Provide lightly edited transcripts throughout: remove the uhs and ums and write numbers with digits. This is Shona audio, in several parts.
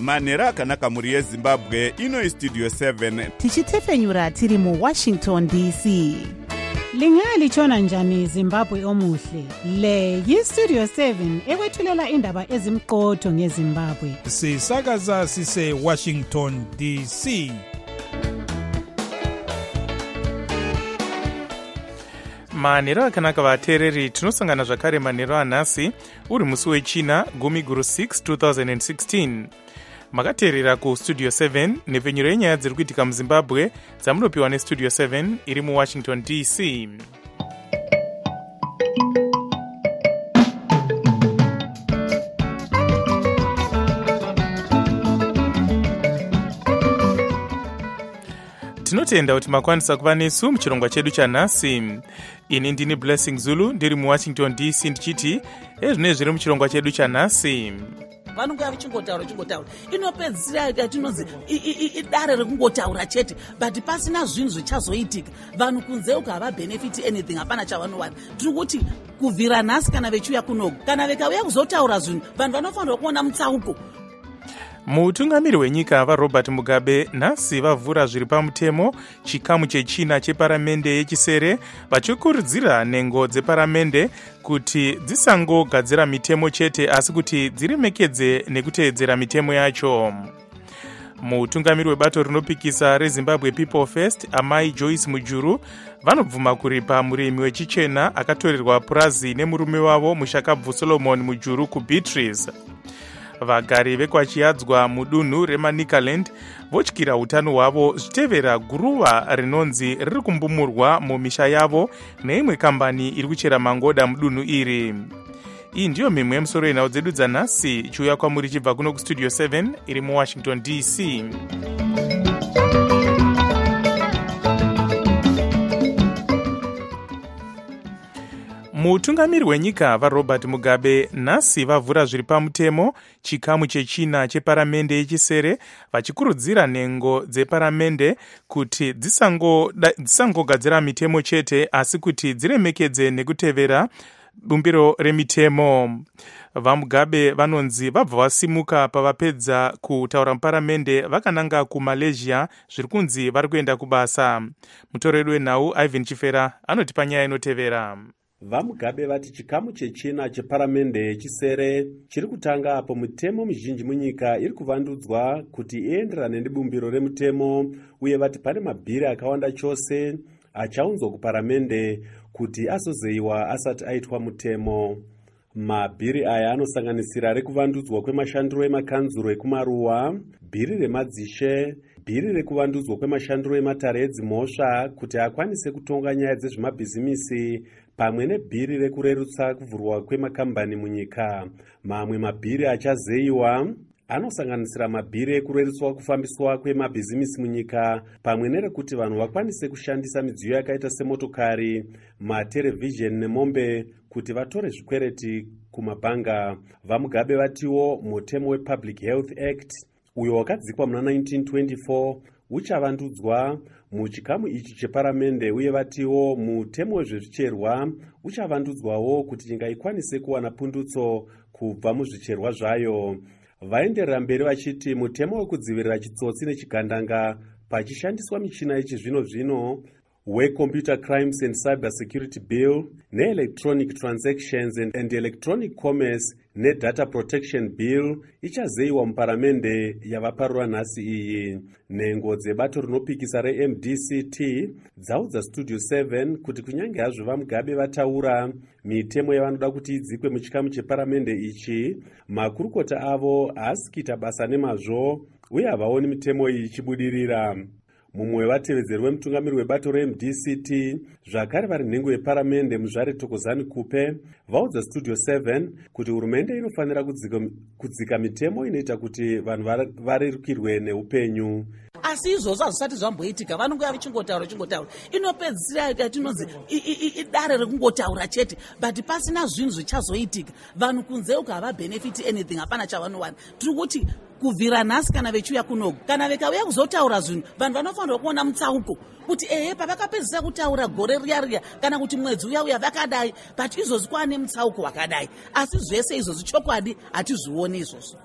manhero akanaka mhuri yezimbabwe. Ino istudio 7 tichitefenyura tiri muWashington DC. Lingalitshona njani Zimbabwe omuhle? Le yistudio 7 ekwethulela indaba ezimqotho ngeZimbabwe. Sisakaza sise Washington DC. manhero akanaka vateereri, tinosangana zvakare manhero anhasi uri musi wechina 10/6 2016. makateerera kustudio 7 nepfenyuro yenyaya dziri kuitika muzimbabwe dzamunopiwa nestudio 7 iri muwashington DC. tinotenda kuti makwanisa kuva nesu muchirongwa chedu chanhasi. ini ndini Blessing Zulu ndiri muwashington DC ndichiti ezvine zviri muchirongwa chedu chanhasi. vanonge vachingotaura inopedzisira yatinonzi idare rekungotaura chete, but pasina zvinhu zvichazoitika. vanhu kunze uko havabenefiti anything, hapana chavanowana. tiri kuti kubvira nhasi kana vechiuya kunoku, kana vikauya kuzotaura zvinhu, vanhu vanofanirwa kuona mutsauko. mutungamiri wenyika vaRobert Mugabe nhasi vavhura zviri pamutemo chikamu chechina cheparamende yechisere, vachikurudzira nhengo dzeparamende kuti dzisangogadzira mitemo chete asi kuti dziremekedze nekuteedzera mitemo yacho. mutungamiri webato rinopikisa reZimbabwe People First amai Joyce Mujuru vanobvuma kuripa murimi wechichena akatorerwa purazi nemurume wavo mushakabvu Solomon Mujuru kuBeatrice. vagari vekwachiyadzwa mudunhu reManicaland votyira utano hwavo zvitevera guruva rinonzi riri kumbumurwa mumisha yavo neimwe kambani iri kuchera mangoda mudunhu iri. iyi ndiyo mimwe yemusoro yenhau dzedu dzanhasi chiuya kwamuri chibva kuno kustudio 7 iri muwashington DC. mutungamiri wenyika vaRobert Mugabe nhasi vavhura zviri pamutemo chikamu chechina cheparamende yechisere, vachikurudzira nhengo dzeparamende kuti dzisangogadzira mitemo chete asi kuti dziremekedze nekutevera bumbiro remitemo. vaMugabe vanonzi vabva vasimuka pavapedza kutaura muparamende vakananga kuMalaysia zviri kunzi vari kuenda kubasa. mutoro wedu wenhau Ivan Chifera anotipa nyaya inotevera. vaMugabe vati chikamu chechina cheparamende yechisere chiri kutanga apo mitemo mizhinji munyika iri kuvandudzwa kuti ienderane nebumbiro remutemo, uye vati pane mabhiri akawanda chose achaunzwa kuparamende kuti azozeyiwa asati aitwa mutemo. mabhiri aya anosanganisira rekuvandudzwa kwemashandiro emakanzuro ekumaruwa, bhiri remadzishe, bhiri rekuvandudzwa kwemashandiro ematare edzimhosva kuti akwanise kutonga nyaya dzezvemabhizimisi, pamwe nebhiri rekurerutsa kuvhurwa kwemakambani munyika. mamwe mabhiri achazeyiwa anosanganisira mabhiri ekurerutswa kufambiswa kwemabhizimisi munyika, pamwe nerekuti vanhu vakwanise kushandisa midziyo yakaita semotokari, materevhizheni nemombe kuti vatore zvikwereti kumabhanga. vaMugabe vatiwo mutemo wePublic Health Act uyo wakadzikwa muna 1924 uchavandudzwa muchikamu ichi cheparamende, uye vatiwo mutemo wezvezvicherwa uchavandudzwawo kuti nyika ikwanise kuwana pundutso kubva muzvicherwa zvayo. vaenderera mberi vachiti mutemo wekudzivirira chitsotsi nechigandanga pachishandiswa michina yechizvino-zvino weComputer Crimes and Cyber Security Bill, neElectronic Transactions and Electronic Commerce neData Protection Bill ichazeyiwa muparamende yavaparura nhasi iyi. nhengo dzebato rinopikisa reMDCT dzaudza Studio 7 kuti kunyange hazvo vaMugabe vataura mitemo yavanoda kuti idzikwe muchikamu cheparamende ichi, makurukota avo haasi kuita basa nemazvo uye havaoni mitemo iyi ichibudirira. mumwe wevatevedzeri wemutungamiri webato reMDCT zvakare vari nhengo yeparamende muzvare Thokozani Kupe vaudza Studio 7 kuti hurumende inofanira kudzika mitemo inoita kuti vanhu varerukirwe neupenyu. asi izvozvo hazvisati zvamboitika. vanonge vachingotaura inopedzisira yatinonzi idare rekungotaura chete, but pasina zvinhu zvichazoitika. vanhu kunze uko havabenefiti anything, hapana chavanowana. tiri kuti kubvira nhasi kana vechiuya kunoku, kana vikauya kuzotaura zvinhu, vanhu vanofanirwa kuona mutsauko kuti pavakapedzisa kutaura gore riya kana kuti mwedzi uya vakadai, but izvozvi kwane mutsauko wakadai. asi zvese izvozvi chokwadi hatizvioni izvozvo.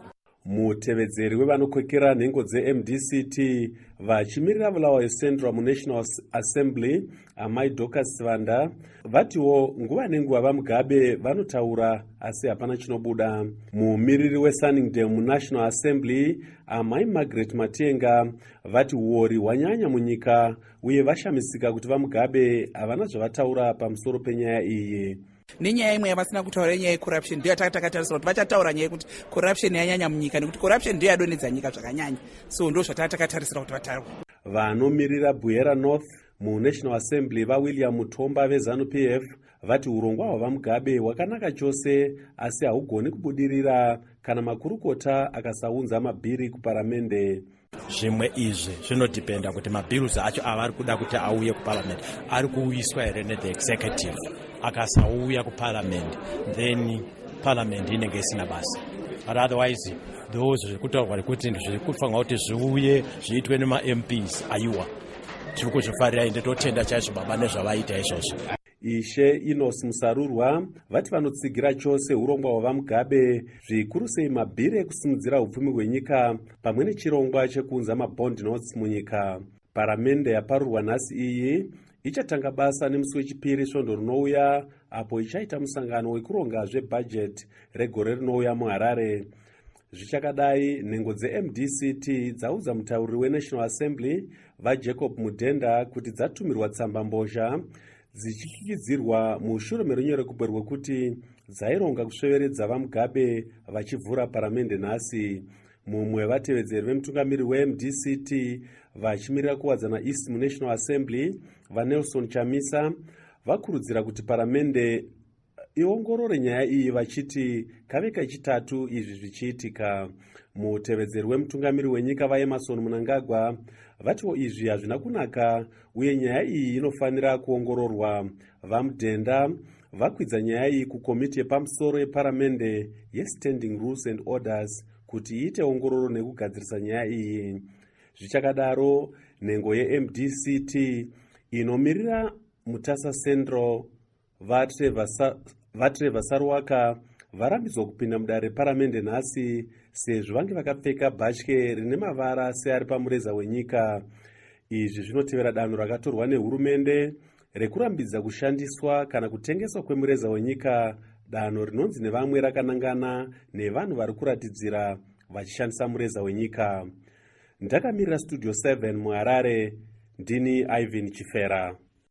mutevedzeri wevanokokera nhengo dzeMDCT vachimirira Bulawayo Central muNational Assembly amai Dorcas Sivanda vatiwo nguva nenguva vaMugabe vanotaura asi hapana chinobuda. Mumiriri weSunningdale muNational Assembly amai Margaret Matenga vati uori hwanyanya munyika uye vashamisika kuti vaMugabe havana zvavataura pamusoro penyaya iyi. Nenyaya imwe yavasina kutaura nyaya yecorruption ndiyo takatarisira kuti vachataura nyaya yekuti corruption yanyanya munyika nekuti corruption ndiyo yadonedza nyika zvakanyanya, so ndo zvatakatarisira kuti vataure. Vanomiririra Buyera North muNational Assembly vaWilliam Mutomba veZANU-PF vati urongwa hwavaMugabe hwakanaka chose asi haugoni kubudirira kana makurukota akasaunza mabhiri kuparamende. Zvimwe izvi zvinodhipenda kuti mabhirusi acho avari kuda kuti auye kuparliament ari kuuyiswa here nethe executive. Akasauya kuparliament then parliament inenge isina basa. But otherwise those zvekutaurwa kuti zviri kufanirwa kuti zviuye zviitwe nemaMPs aiwa tiri kuzvifarira ende totenda chaizvo baba nezvavaita izvozvo. Ishe Inos Musarurwa vati vanotsigira chose urongwa hwavaMugabe zvikuru sei mabhiri ekusimudzira upfumi hwenyika pamwe nechirongwa chekuunza mabond notes munyika. Paramende yaparurwa nhasi iyi ichatanga basa nemusi wechipiri svondo rinouya apo ichaita musangano wekuronga zvebhajeti regore rinouya muHarare. Zvichakadai nhengo dzeMDCT dzaudza mutauriri weNational Assembly vaJacob Mudhenda kuti dzatumirwa tsamba mbozha dzichikikidzirwa mushure merunyoro kubwe rwekuti dzaironga kusveveredza vaMugabe vachivhura paramende nhasi. Mumwe vatevedzeri vemutungamiri weMDCT vachimirira kuwadzana East muNational Assembly vaNelson Chamisa vakurudzira kuti paramende iongorore nyaya iyi vachiti kave kechitatu izvi zvichiitika. Mutevedzeri wemutungamiri wenyika vaEmerson Mnangagwa vatiwo izvi hazvina kunaka uye nyaya iyi inofanira kuongororwa. VaMudhenda vakwidza nyaya iyi kukomiti yepamusoro yeparamende yeStanding Rules and Orders kuti iite ongororo nekugadzirisa nyaya iyi. Zvichakadaro nhengo yeMDCT inomirira Mutasa Central vaTrevor Sarwaka varambidzwa kupinda mudare reparamende nhasi sezvo vange vakapfeka bhatye rine mavara seari pamureza wenyika. Izvi zvinotevera danho rakatorwa nehurumende rekurambidza kushandiswa kana kutengeswa kwemureza wenyika, danho rinonzi nevamwe rakanangana nevanhu vari kuratidzira vachishandisa mureza wenyika. Ndakamirira Studio 7 muHarare, ndini Ivan Chifera.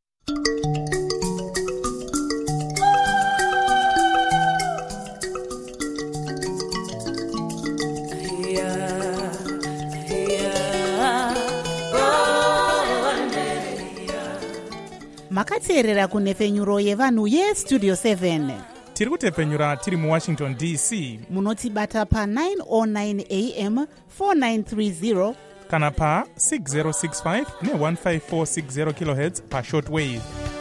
Makateerera kunhefenyuro yevanhu yeStudio 7. Tiri kutepfenyura tiri muWashington DC. Munotibata pa 909 AM 4930 kana pa 6065 ne15460 kHz pa shortwave.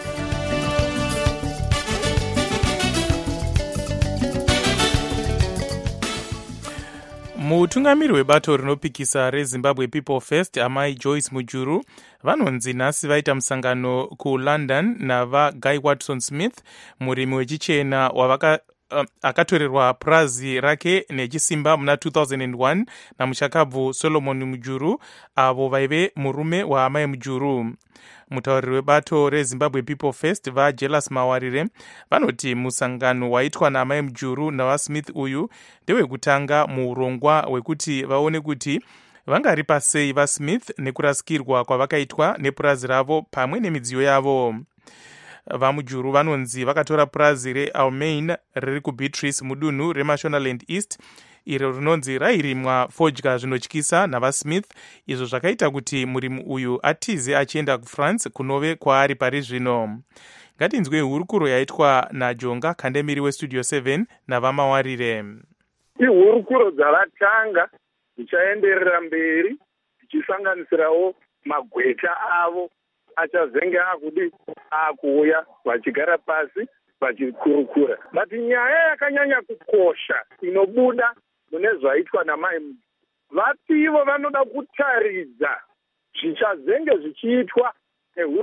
Mutungamiri webato rinopikisa reZimbabwe People First amai Joyce Mujuru vanonzi nhasi vaita musangano kuLondon navaGuy Watson Smith, murimi wechichena akatorerwa purazi rake nechisimba muna 2001 namuchakabvu Solomon Mujuru, avo vaive murume waamai Mujuru. Mutauriri webato reZimbabwe People First vaJelas Mawarire vanoti musangano waitwa naamai Mujuru navaSmith uyu ndewekutanga muurongwa wekuti vaone kuti vangaripa sei vaSmith nekurasikirwa kwavakaitwa nepurazi ravo pamwe nemidziyo yavo. VaMujuru vanonzi vakatora purazi reAlmain riri kuBeatrice mudunhu reMashonaland East, iro rinonzi rairimwa fodya zvinotyisa navaSmith, izvo zvakaita kuti murimi uyu atize achienda kuFrance kunove kwaari pari zvino. Ngatinzwe hurukuro yaitwa naJonga Kandemiri weStudio 7 navaMawarire. Ihurukuro dzavatanga dzichaenderera mberi dzichisanganisirawo magweta avo achazenge akuuya vachigara pasi vachikurukura. Bati nyaya yakanyanya kukosha inobuda mune zvaitwa namai vativo vanoda kutaridza zvichazenge zvichiitwa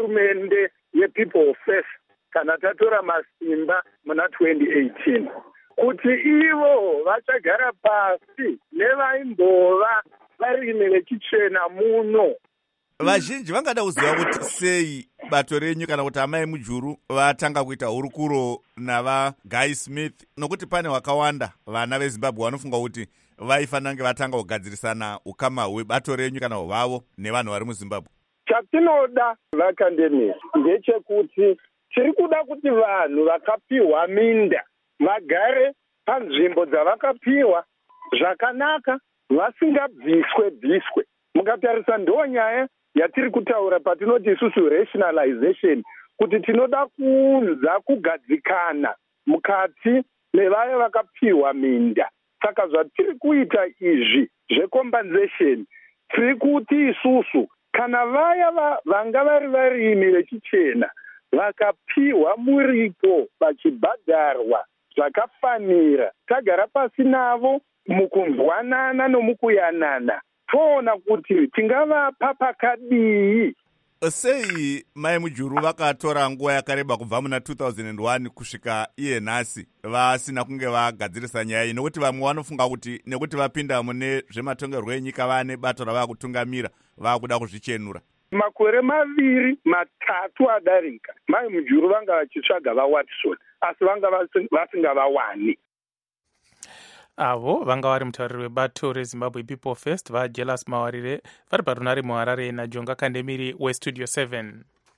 nehurumende yePeople First kana tatora masimba muna 2018. kuti ivo vachagara pasi nevaimbova varimi vechichena muno. Vazhinji vangada kuziva kuti sei bato renyu kana kuti amai mujuru vatanga kuita hurukuro navaGuy Smith, nokuti pane wakawanda vana veZimbabwe vanofunga kuti vaifanira kunge vatanga kugadzirisana ukama hwebato renyu kana hwavo nevanhu vari muZimbabwe. Chatinoda vakandemisi ndechekuti tiri kuda kuti vanhu vakapiwa minda vagare panzvimbo dzavakapiwa zvakanaka vasingabviswe. Mukatarisa ndo nyaya yatiri kutaura patinoti isusu rationalization, kuti tinoda kuunza kugadzikana mukati mevaya vakapiwa minda. Saka zvatiri kuita izvi zvecompensation, tiri kuti isusu kana vaya vanga vari varimi vechichena vakapiwa muripo vachibhadharwa zvakafanira, tagara pasi navo mukunzwanana nomukuyanana, toona kuti tingavapa pakadii. Sei mai mujuru vakatora nguva yakareba kubva muna 2001 kusvika iye nhasi vasina kunge vagadzirisa nyaya iyi? Nokuti vamwe vanofunga kuti nekuti vapinda mune zvematongerwo enyika vane bato ravakutungamira vakuda kuzvichenura. Makore 2-3 adarika, mai mujuru vanga vachitsvaga vaWatson asi vanga vasingavawani. Avo vanga vari mutauriri webato reZimbabwe People First vaJealous Mawarire vari parunare muHarare naJonga Kandemiri weStudio 7.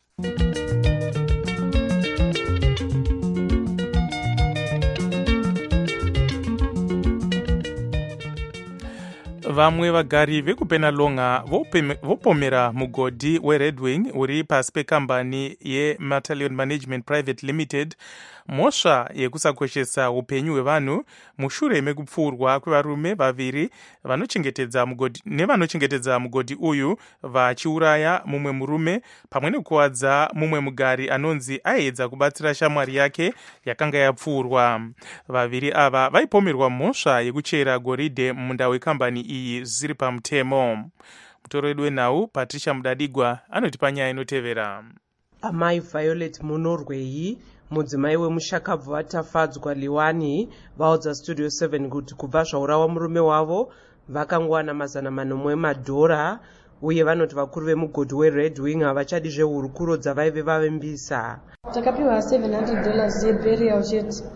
Vamwe vagari vekuPenalonga vopomera mugodhi weRedwing uri pasi pekambani yeMattalion Management Private Limited mhosva yekusakoshesa upenyu hwevanhu mushure mekupfurwa kwevarume vaviri vanochengetedza mugodhi uyu vachiuraya mumwe murume pamwe nekuwadza mumwe mugari anonzi aedza kubatsira shamwari yake yakanga yapfurwa. Vaviri ava vaipomerwa mhosva yekuchera goridhe mumunda wekambani iyi zvisiri pamutemo. Mutoro wedu wenhau Patricia Mudadigwa anotipa nyaya inotevera. Amai Violet Munorwei, mudzimai wemushakabvu vatafadzwa Liwani, vaudza Studio 7 kuti kubva zvaurawa murume wavo vakangowana $100 emadhora, uye vanoti vakuru vemugodhi weRedwing havachadi zvehurukuro dzavaive vavembisa. Takapiwa $700 yeburial chete.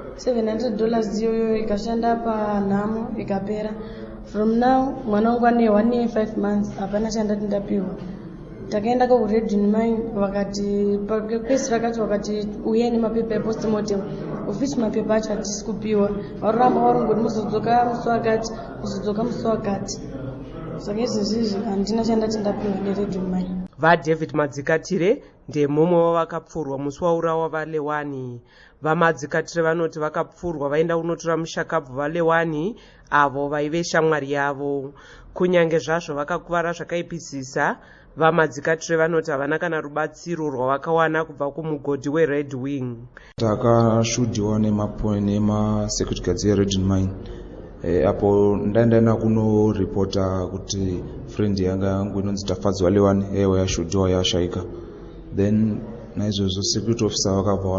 $700 iyoyo ikashanda panhamo ikapera. From now mwana wangu ane 1 year 5 months hapana chandati ndapiwa. Takaenda kuRedwing mine vakati kwesi rakati vakati uyeni mapepa epostmortem, of which mapepa acho hatisi kupiwa. Varoramba varongoti muzodzoka musi wakati. Saka izvezvizvi handina chandati ndapiwa neRedwing mine. VaDavid Madzikatire ndemumwe wavakapfurwa musi waurawa vaLewani. VaMadzikatire vanoti vakapfurwa vaenda kunotora mushakabvu vaLewani avo vaive shamwari yavo. Kunyange zvazvo vakakuvara zvakaipisisa, VaMadzikatire vanoti havana kana rubatsiro rwavakawana kubva kumugodhi weRedwing. Takashudhiwa nemasecurity guards eRedwing mine. Apo ndaenda kunoripota kuti friend yangu inonzi Tafadzwa Lewani yashudhiwa yashaika. Then naizvozvo security officer vakabva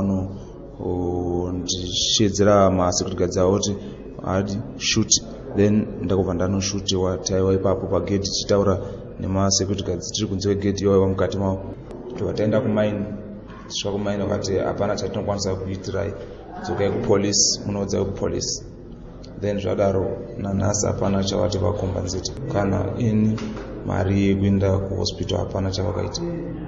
vanondishedzera masecurity guards avo kuti hadi shoot. Then ndakubva ndanoshutiwa taiwa ipapo pagedhi tichitaura nemasecurity guards tiri kunze kwegedhi iwaiwa mukati mavo. Taenda kumaini, tisvika kumaini vakati hapana chatinokwanisa kuitirai, dzokai kupolisi munoudza kupolisi. Then zvadaro nanhasi hapana chavati vakombenzeti, kana ini mari yekuenda kuhospital hapana chavakaita.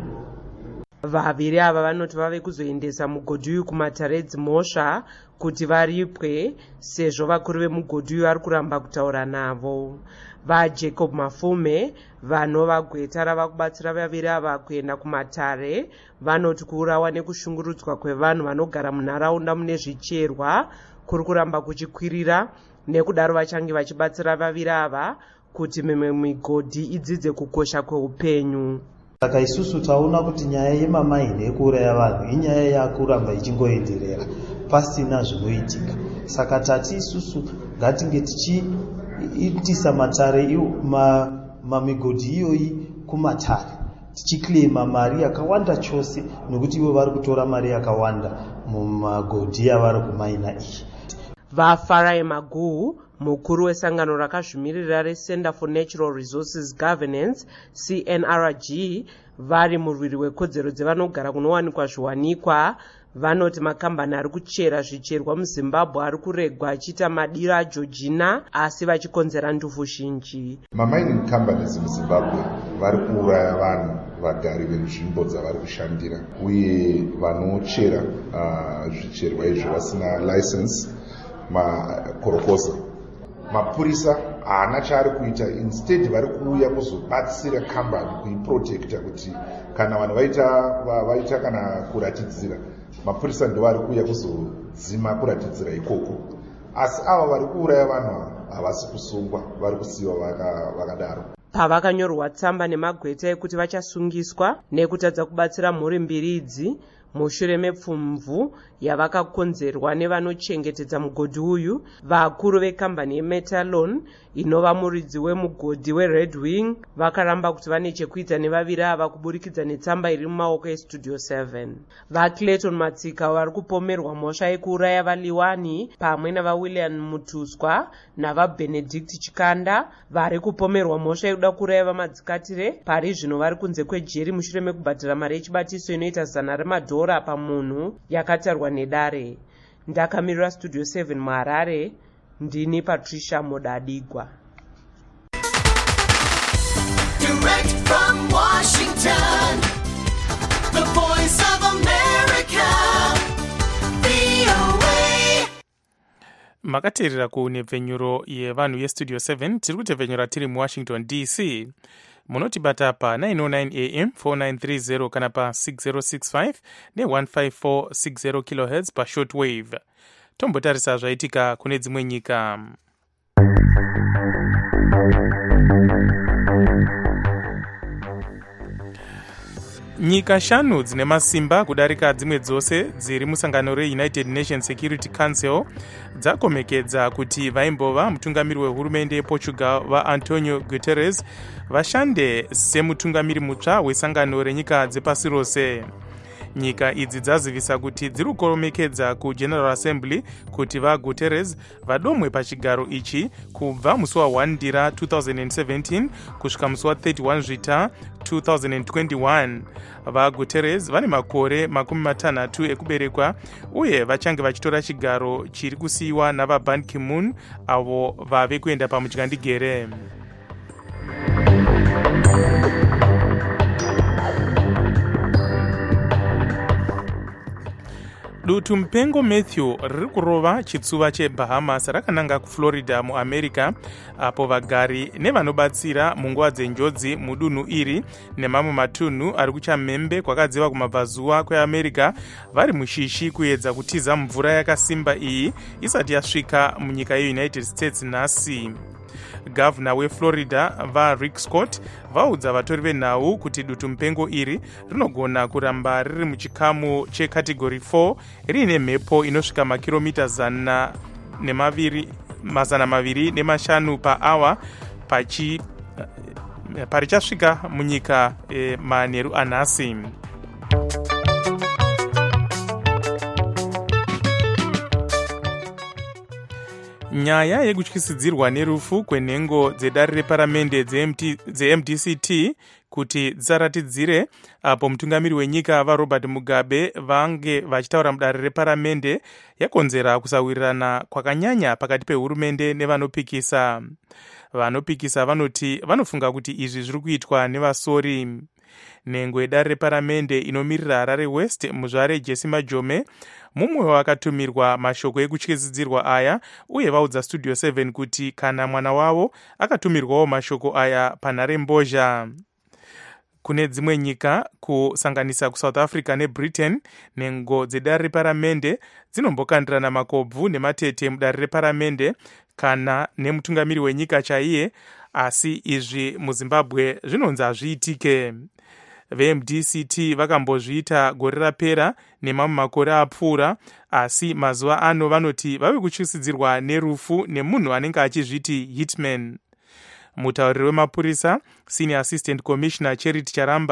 Vaviri ava vanoti vave kuzoendesa mugodhi uyu kumatare dzimhosva kuti varipwe, sezvo vakuru vemugodhi uyu vari kuramba kutaura navo. VaJacob Mafume vanova gweta rava kubatsira vaviri ava kuenda kumatare vanoti kuurawa nekushungurudzwa kwevanhu vanogara munharaunda mune zvicherwa kuri kuramba kuchikwirira, nekudaro vachange vachibatsira vaviri ava kuti mimwe migodhi idzidze kukosha kweupenyu. Saka isusu taona kuti nyaya yemamaini ekuuraya vanhu inyaya yakuramba ichingoenderera pasina zvinoitika. Saka tati isusu ngatinge tichiitisa matare mamigodhi iyoyi kumatare, tichiklema mari yakawanda chose, nokuti ivo vari kutora mari yakawanda mumagodhi avari kumaina iyi. vafarai maguhu, mukuru wesangano rakazvimirira recenter for natural resources governance CNRG, vari murwiri wekodzero dzevanogara kunowanikwa zviwanikwa, vanoti makambani ari kuchera zvicherwa muzimbabwe ari kuregwa achiita madiro ageorgina asi vachikonzera ndufu zhinji. Mamining companies muzimbabwe vari kuuraya vanhu, vagari venzvimbo dzavari kushandira uye vanochera zvicherwa izvi vasina license, makorokosa. Mapurisa haana chaari kuita, instead vari kuuya kuzobatsira kambani kuiprotecta kuti kana vanhu vaita kana kuratidzira, mapurisa ndo vari kuuya kuzodzima kuratidzira ikoko. Asi ava vari kuuraya vanhu havasi kusungwa, vari kusiyiwa vakadaro. Pavakanyorwa tsamba nemagweta ekuti vachasungiswa nekutadza kubatsira mhuri mbiri idzi mushure mepfumvu yavakakonzerwa nevanochengetedza mugodhi uyu, vakuru vekambani yemetalon inova muridzi wemugodhi wered wing vakaramba kuti vane chekuita nevaviri ava kuburikidza netsamba iri mumaoko estudio 7. vaclayton matsika vari kupomerwa mhosva yekuuraya valiwani pamwe navawilliam mutuswa navabenedict chikanda vari kupomerwa mhosva yekuda kuuraya vamadzikatire. Pari zvino vari kunze kwejeri mushure mekubhadhira mari yechibatiso inoita $100 pamunhu yakatarwa nedare. Ndakamirira studio 7 muHarare, ndini Patricia Modadigwa. Direct from Washington, the voice of America, VOA. Makateerera kunebvenyuro yevanhu yestudio 7. tiri kutebvenyura tiri muWashington DC. munotibata pa 909 am 4930 kana pa 6065 ne15460 kHz pa shortwave. Tombotarisa zvaitika kune dzimwe nyika. Nyika 5 dzine masimba kudarika dzimwe dzose dziri musangano reUnited Nations Security Council dzakomekedza kuti vaimbova mutungamiri wehurumende yePortugal vaAntonio Guterres vashande semutungamiri mutsva wesangano renyika dzepasi rose. Nyika idzi dzazivisa kuti dziri kukomekedza kuGeneral Assembly kuti vaGuterres vadomwe pachigaro ichi kubva musi wa1 Ndira 2017 kusvika musi wa31 Zvita 2021. vaGuterres vane makore 60 ekuberekwa uye vachange vachitora chigaro chiri kusiyiwa navaBan Ki-moon avo vave kuenda pamudyandigere. Dutu mupengo Matthew riri kurova chitsuva cheBahamas rakananga kuFlorida muAmerica, apo vagari nevanobatsira munguva dzenjodzi mudunhu iri nemamwe matunhu ari kuchamhembe kwakadziva kumabvazuva kweAmerica vari mushishi kuedza kutiza mvura yakasimba iyi isati yasvika munyika yeUnited States nhasi. Gavana weFlorida vaRick Scott vaudza vatori venhau kuti dutu mupengo iri rinogona kuramba riri muchikamu checategory 4 riine mhepo inosvika makiromita 205 paawa parichasvika munyika manheru anhasi. Nyaya yekutyisidzirwa nerufu kwenhengo dzedare reparamende dzeMDCT kuti dzisaratidzire apo mutungamiri wenyika vaRobert Mugabe vange vachitaura mudare reparamende yakonzera kusawirirana kwakanyanya pakati pehurumende nevanopikisa. Vanopikisa vanoti vanofunga kuti izvi zviri kuitwa nevasori. Nhengo yedare reparamende inomirira Harare West muzvare Jesse Majome mumwe wakatumirwa mashoko ekutyisidzirwa aya uye vaudza studio 7 kuti kana mwana wavo akatumirwawo mashoko aya panhare mbozha. Kune dzimwe nyika kusanganisa kuSouth Africa neBritain, nhengo dzedare reparamende dzinombokandirana makobvu nematete mudare reparamende kana nemutungamiri wenyika chaiye, asi izvi muZimbabwe zvinonzi hazviitike. VMDCT vakambozviita gore rapera nemamwe makore apfuura, asi mazuva ano vanoti vave kutyisidzirwa nerufu nemunhu anenge achizviti hitman. Mutauriri wemapurisa Senior Assistant Commissioner Charity Charamba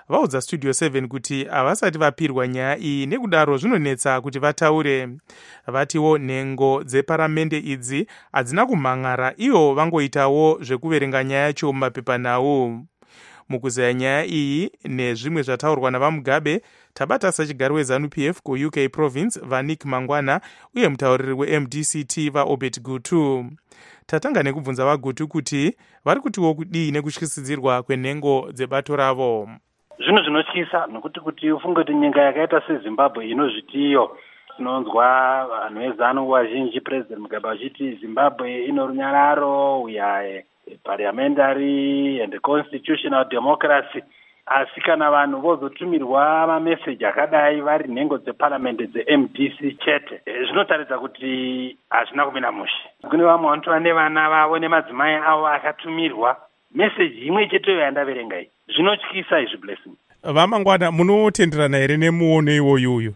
vaudza studio 7 kuti havasati vapirwa nyaya iyi, nekudaro zvinonetsa kuti vataure. Vatiwo nhengo dzeparamende idzi hadzina kumhan'ara, ivo vangoitawo zvekuverenga nyaya yacho mumapepanhau. Mukuzaya nyaya iyi nezvimwe zvataurwa navamugabe, tabata sachigari weZANU-PF kuUK province vaNick Mangwana uye mutauriri weMDCT vaObert Gutu. Tatanga nekubvunza vaGutu kuti vari kutiwo kudii nekutyisidzirwa kwenhengo dzebato ravo. Zvinhu zvinotyisa nokuti kuti ufunge kuti nyika yakaita seZimbabwe inozvitiyo. Tinonzwa vanhu vezanu vazhinji President Mugabe achiti Zimbabwe ino runyararo, we are parliamentary and constitutional democracy. Asi kana vanhu vozotumirwa mameseji akadai vari nhengo dzeparamende dzeMDC chete, zvinotaridza kuti hazvina kumira mushe. Kune vamwe vantu vane vana vavo nemadzimai avo akatumirwa meseji imwe cheteyo yandaverenga iyi. Zvinotyisa izvi Blessing. Vamangwana, munotenderana here nemuono iwoyu?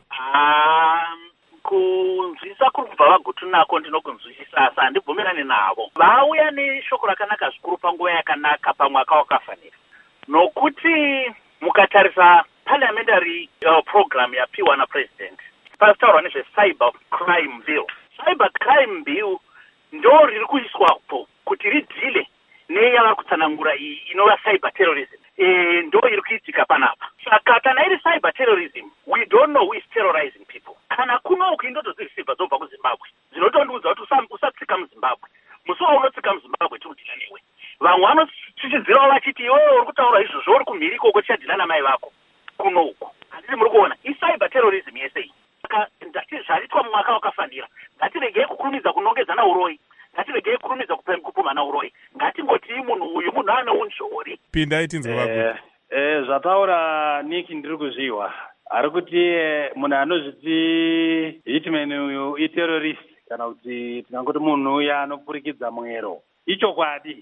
Kunzwisa kuri kubva vaGutu nako ndinokunzwisisa, asi handibvumirani navo. Vauya neshoko rakanaka zvikuru panguva yakanaka pamwaka wakafanira. Nokuti mukatarisa parliamentary program yapiwa napresident, pasitaurwa nezvecyber crime bill. Cyber crime bill ndo riri kuiswapo kuti ridhile neyavari kutsanangura iyi inova cyber terrorism. Ndo iri kuitika panapa. Saka kana iri cyber terrorism, we don't know who is terrorizing people. Kana kuno ukindotozirisibva zobva kuZimbabwe, zvinotondiudza kuti usatsika muZimbabwe. Musi waunotsika muZimbabwe tiudhila newe. Vamwe vanotichidzirawo vachiti iwewe uri kutaura izvozvo uri kumhiri ikoko tichadhila namai vako kuno uko. Handiti muri kuona icyber terrorism yese iyi. Saka zvaitwa mumwaka wakafanira, ngatiregei kukurumidza kunongedzana uroyi, ngatiregei kukurumidza kupumhana uroyi, ngatingoti munhu uyu munhu ane unzvori. Pindai tinzwe vaGutu. Zvataura Nick ndiri kuzviwa. Ari kuti munhu anozviti hitman uyu iterrorist, kana kuti tingangoti munhu uya anopfurikidza mwero. Ichokwadi,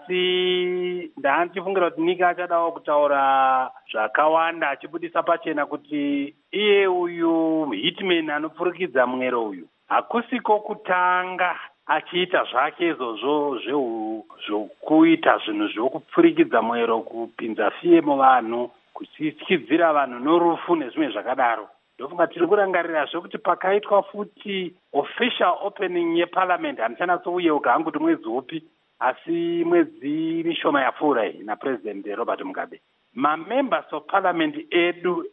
asi ndandifungira kuti Nick achadawo kutaura zvakawanda achibudisa pachena kuti iye uyu hitman anopfurikidza mwero uyu hakusiko kutanga achiita zvake izvozvo zvokuita zvinhu zvokupfurikidza mwero, kupinza fiye muvanhu, kutyisidzira vanhu norufu nezvimwe zvakadaro. Ndofunga tiri kurangarira zvekuti pakaitwa futi official opening yeparliament, handichanatsouyeuka hangu kuti mwedzi upi, asi mwedzi mishoma yapfuura iyi napresident Robert Mugabe. Mamembers of parliament edu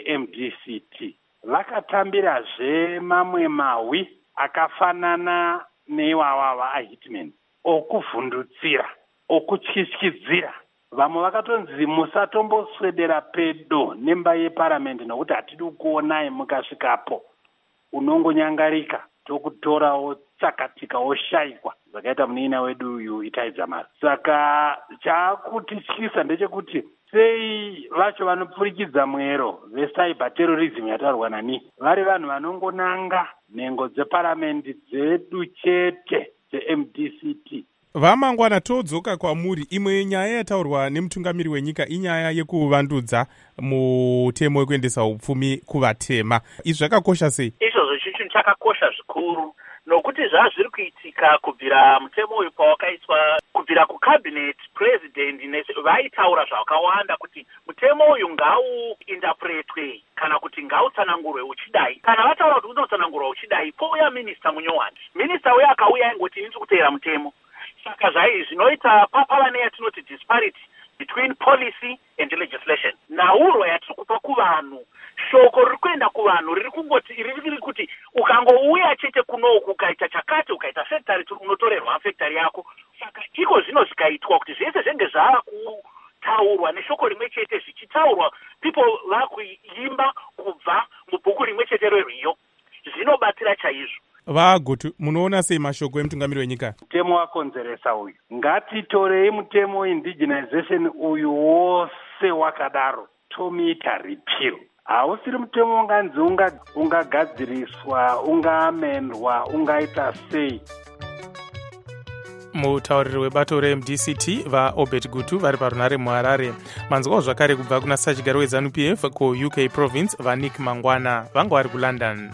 eMDCT vakatambirazve mamwe mahwi akafanana neiwawava ahitman, okuvhundutsira, okutyisidzira. Vamwe vakatonzi musatomboswedera pedo nemba yeparamendi nokuti hatidi kuonai mukasvikapo. Unongonyangarika, tokutorawo tsakatika oshayikwa. Zvakaita munin'a wedu uyu Itai Dzamara. Saka chakutityisa ndechekuti sei vacho vanopfurikidza mwero vecyber terrorism yataurwa nani vari vanhu vanongonanga nhengo dzeparamendi dzedu chete dzeMDCT. Vamangwana, todzoka kwamuri. Imwe nyaya yataurwa nemutungamiri wenyika inyaya yekuvandudza mutemo wekuendesa upfumi kuvatema. Izvi zvakakosha sei? Izvozvo chinhu chakakosha zvikuru, nokuti zvazviri kuitika kubvira mutemo uyu pawakaiswa, kubvira kucabinet president vaitaura zvakawanda kuti mutemo uyu ngauinterpretwe kana kuti ngautsanangurwe uchidai. Kana vataura kuti unotsanangurwa uchidai, pouya minista munyowani. Minista uyo akauya aingoti inini kuteera mutemo. Saka zvinoita pava neyatinoti disparity between policy and legislation. Nauro yatiri kupa kuvanhu, shoko riri kuenda kuvanhu riri kuti ukangouya chete kunoku ukaita chakati ukaita factory unotorerwa factory yako. Saka iko zvino zvikaitwa kuti zvese zvenge zvava kutaurwa neshoko rimwe chete, zvichitaurwa people vakuimba kubva mubhuku rimwe chete rerwiyo, zvinobatsira chaizvo. VaGutu, munoona sei mashoko emutungamiri wenyika? Mutemo wakonzeresa uyu, ngatitorei mutemo indigenization uyu wose wakadaro tomuita repeal. Hausiri mutemo unganzi ungagadziriswa, ungaamendwa, ungaita sei. Mutauriri webato reMDCT vaObert Gutu vari parunare muHarare. Manzwawo zvakare kubva kuna sachigari weZANU-PF kuUK province vaNick Mangwana vanga vari kuLondon.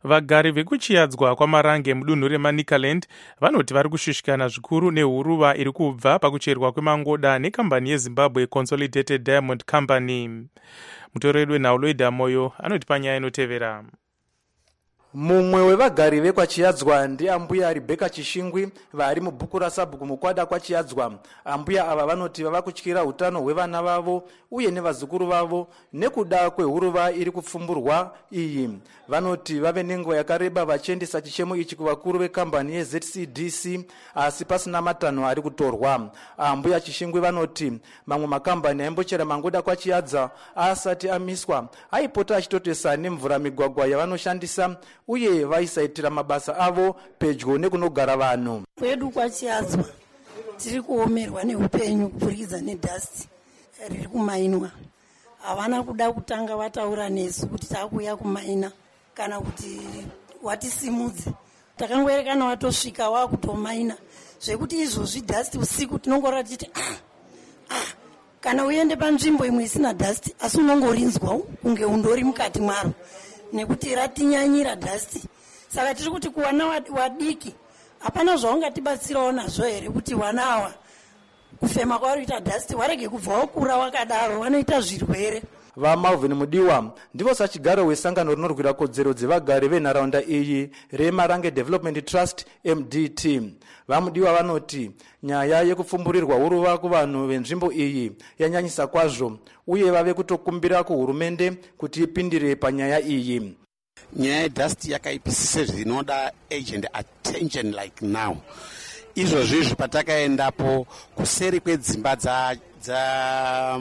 vagari vekuchiyadzwa kwamarange mudunhu remanicaland vanoti vari kushushikana zvikuru nehuruva iri kubva pakucherwa kwemangoda nekambani yezimbabwe consolidated diamond company. Mutoreri wenhau Loida Moyo anoti panyaya inotevera. Mumwe wevagari vekwachiyadzwa ndiambuya Rebecca Chishingwi vari mubhuku rasabhuku mukwada kwachiyadzwa. Ambuya ava vanoti vava kutyira utano hwevana vavo uye nevazukuru vavo nekuda kwehuruva iri kupfumburwa iyi. Vanoti vave nenguva yakareba vachiendesa chichemo ichi kuvakuru vekambani yeZCDC asi pasina matanho ari kutorwa. Ambuya Chishingwi vanoti mamwe makambani aimbochera mangoda kwachiyadza asati amiswa aipota achitotesa nemvura migwagwa yavanoshandisa uye vaisaitira mabasa avo pedyo nekunogara vanhu. Kwedu kwachiyadzwa tiri kuomerwa neupenyu kupfurikidza nedhasti riri kumainwa. Havana kuda kutanga vataura nesu kuti takuuya kumaina kana kuti watisimudze. Takangoerekana watosvika wakutomaina zvekuti izvozvi dhasti usiku tinongorora tichiti kana uende panzvimbo imwe isina dhasti asi unongorinzwa kunge undori mukati mwaro nekuti ratinyanyira dhasti. Saka tiri kuti kuwana wadiki hapana zvaungatibatsirawo nazvo here kuti vana ava kufema kwavarikuita dhasti warege kubva wakura wakadaro vanoita zvirwere. VaMalvin Mudiwa ndivo sachigaro wesangano rinorwira kodzero dzevagari venharaunda iyi reMarange Development Trust MDT. VaMudiwa vanoti nyaya yekupfumburirwa huruva kuvanhu venzvimbo iyi yanyanyisa kwazvo uye vave kutokumbira kuhurumende kuti ipindire panyaya iyi. Nyaya yedhasti yakaipisisa zvinoda agent attention like now. Izvozvi patakaendapo kuseri kwedzimba dza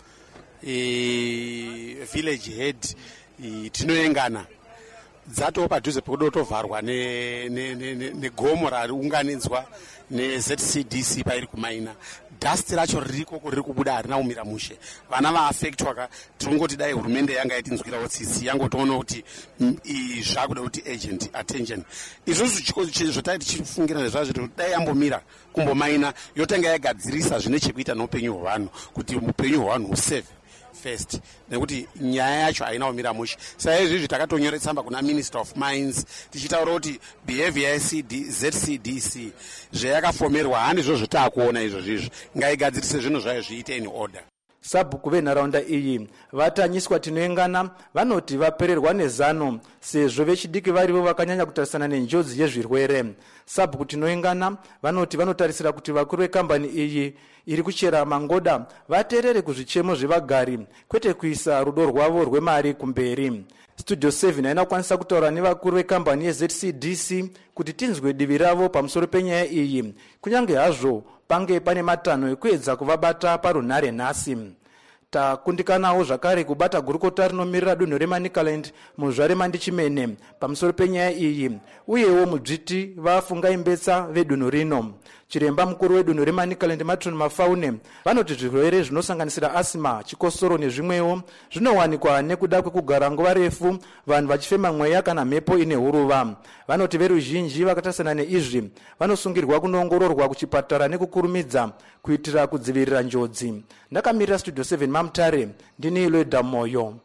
village head tinoengana dzatoo padhuze pekuda kutovharwa negomo rariunganidzwa neZCDC pairi kumaina. Dhasti racho ririko riri kubuda harina kumira mushe. Vana vaafektwa tirongoti dai hurumende yanga yatinzwirawo tsitsi yangotoona kuti zvakuda kuti agent attention. Izvozvo zvotai tichifungira nezvazvo kuti dai yambomira kumbomaina yotanga yagadzirisa zvine chekuita noupenyu hwevanhu kuti upenyu hwevanhu husave first nekuti nyaya yacho haina kumira mushe. Saizvizvi takatonyora tsamba kuna Minister of Mines tichitaura kuti behavior yeZCDC zvayakafomerwa handizvo zvotakuona izvozvizvi ngaigadzirise zvinhu zvayo zviite in order. Sabhuku venharaunda iyi vatanyiswa tinoengana vanoti vapererwa nezano sezvo vechidiki varivo vakanyanya kutarisana nenjodzi yezvirwere. Sabhuku tinoengana vanoti vanotarisira kuti vakuru vekambani iyi iri kuchera mangoda vateerere kuzvichemo zvevagari kwete kuisa rudo rwavo rwemari kumberi. Studio 7 haina kukwanisa kutaura nevakuru vekambani yeZCDC kuti tinzwe divi ravo pamusoro penyaya iyi kunyange hazvo pange pane matanho ekuedza kuvabata parunhare nhasi. Takundikanawo zvakare kubata gurukota rinomirira dunhu reManicaland muzvare Mandichimene pamusoro penyaya iyi uyewo mudzviti vaFungaimbetsa vedunhu rino. Chiremba mukuru wedunhu reManicaland Matron Mafaune vanoti zvirwere zvinosanganisira asima, chikosoro nezvimwewo zvinowanikwa nekuda kwekugara nguva refu vanhu vachifema mweya kana mhepo ine huruva. Vanoti veruzhinji vakatasana neizvi vanosungirwa kunoongororwa kuchipatara nekukurumidza kuitira kudzivirira njodzi. Ndakamirira Studio 7 Mamutare ndini Loida Moyo.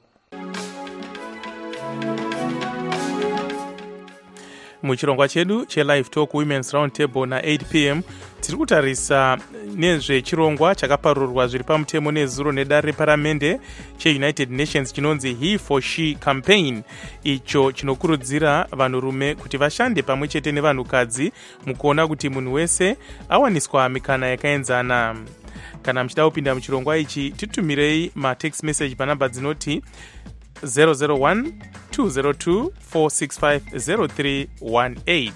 Muchirongwa chedu chelive talk women's round table na8 pm tiri kutarisa nezvechirongwa chakaparurwa zviri pamutemo nezuro nedare reparamende cheUnited Nations chinonzi He for She campaign, icho chinokurudzira vanhurume kuti vashande pamwe chete nevanhukadzi mukuona kuti munhu wese awaniswa mikana yakaenzana. Kana muchida kupinda muchirongwa ichi titumirei matext message panamba dzinoti 001 202 465 0318.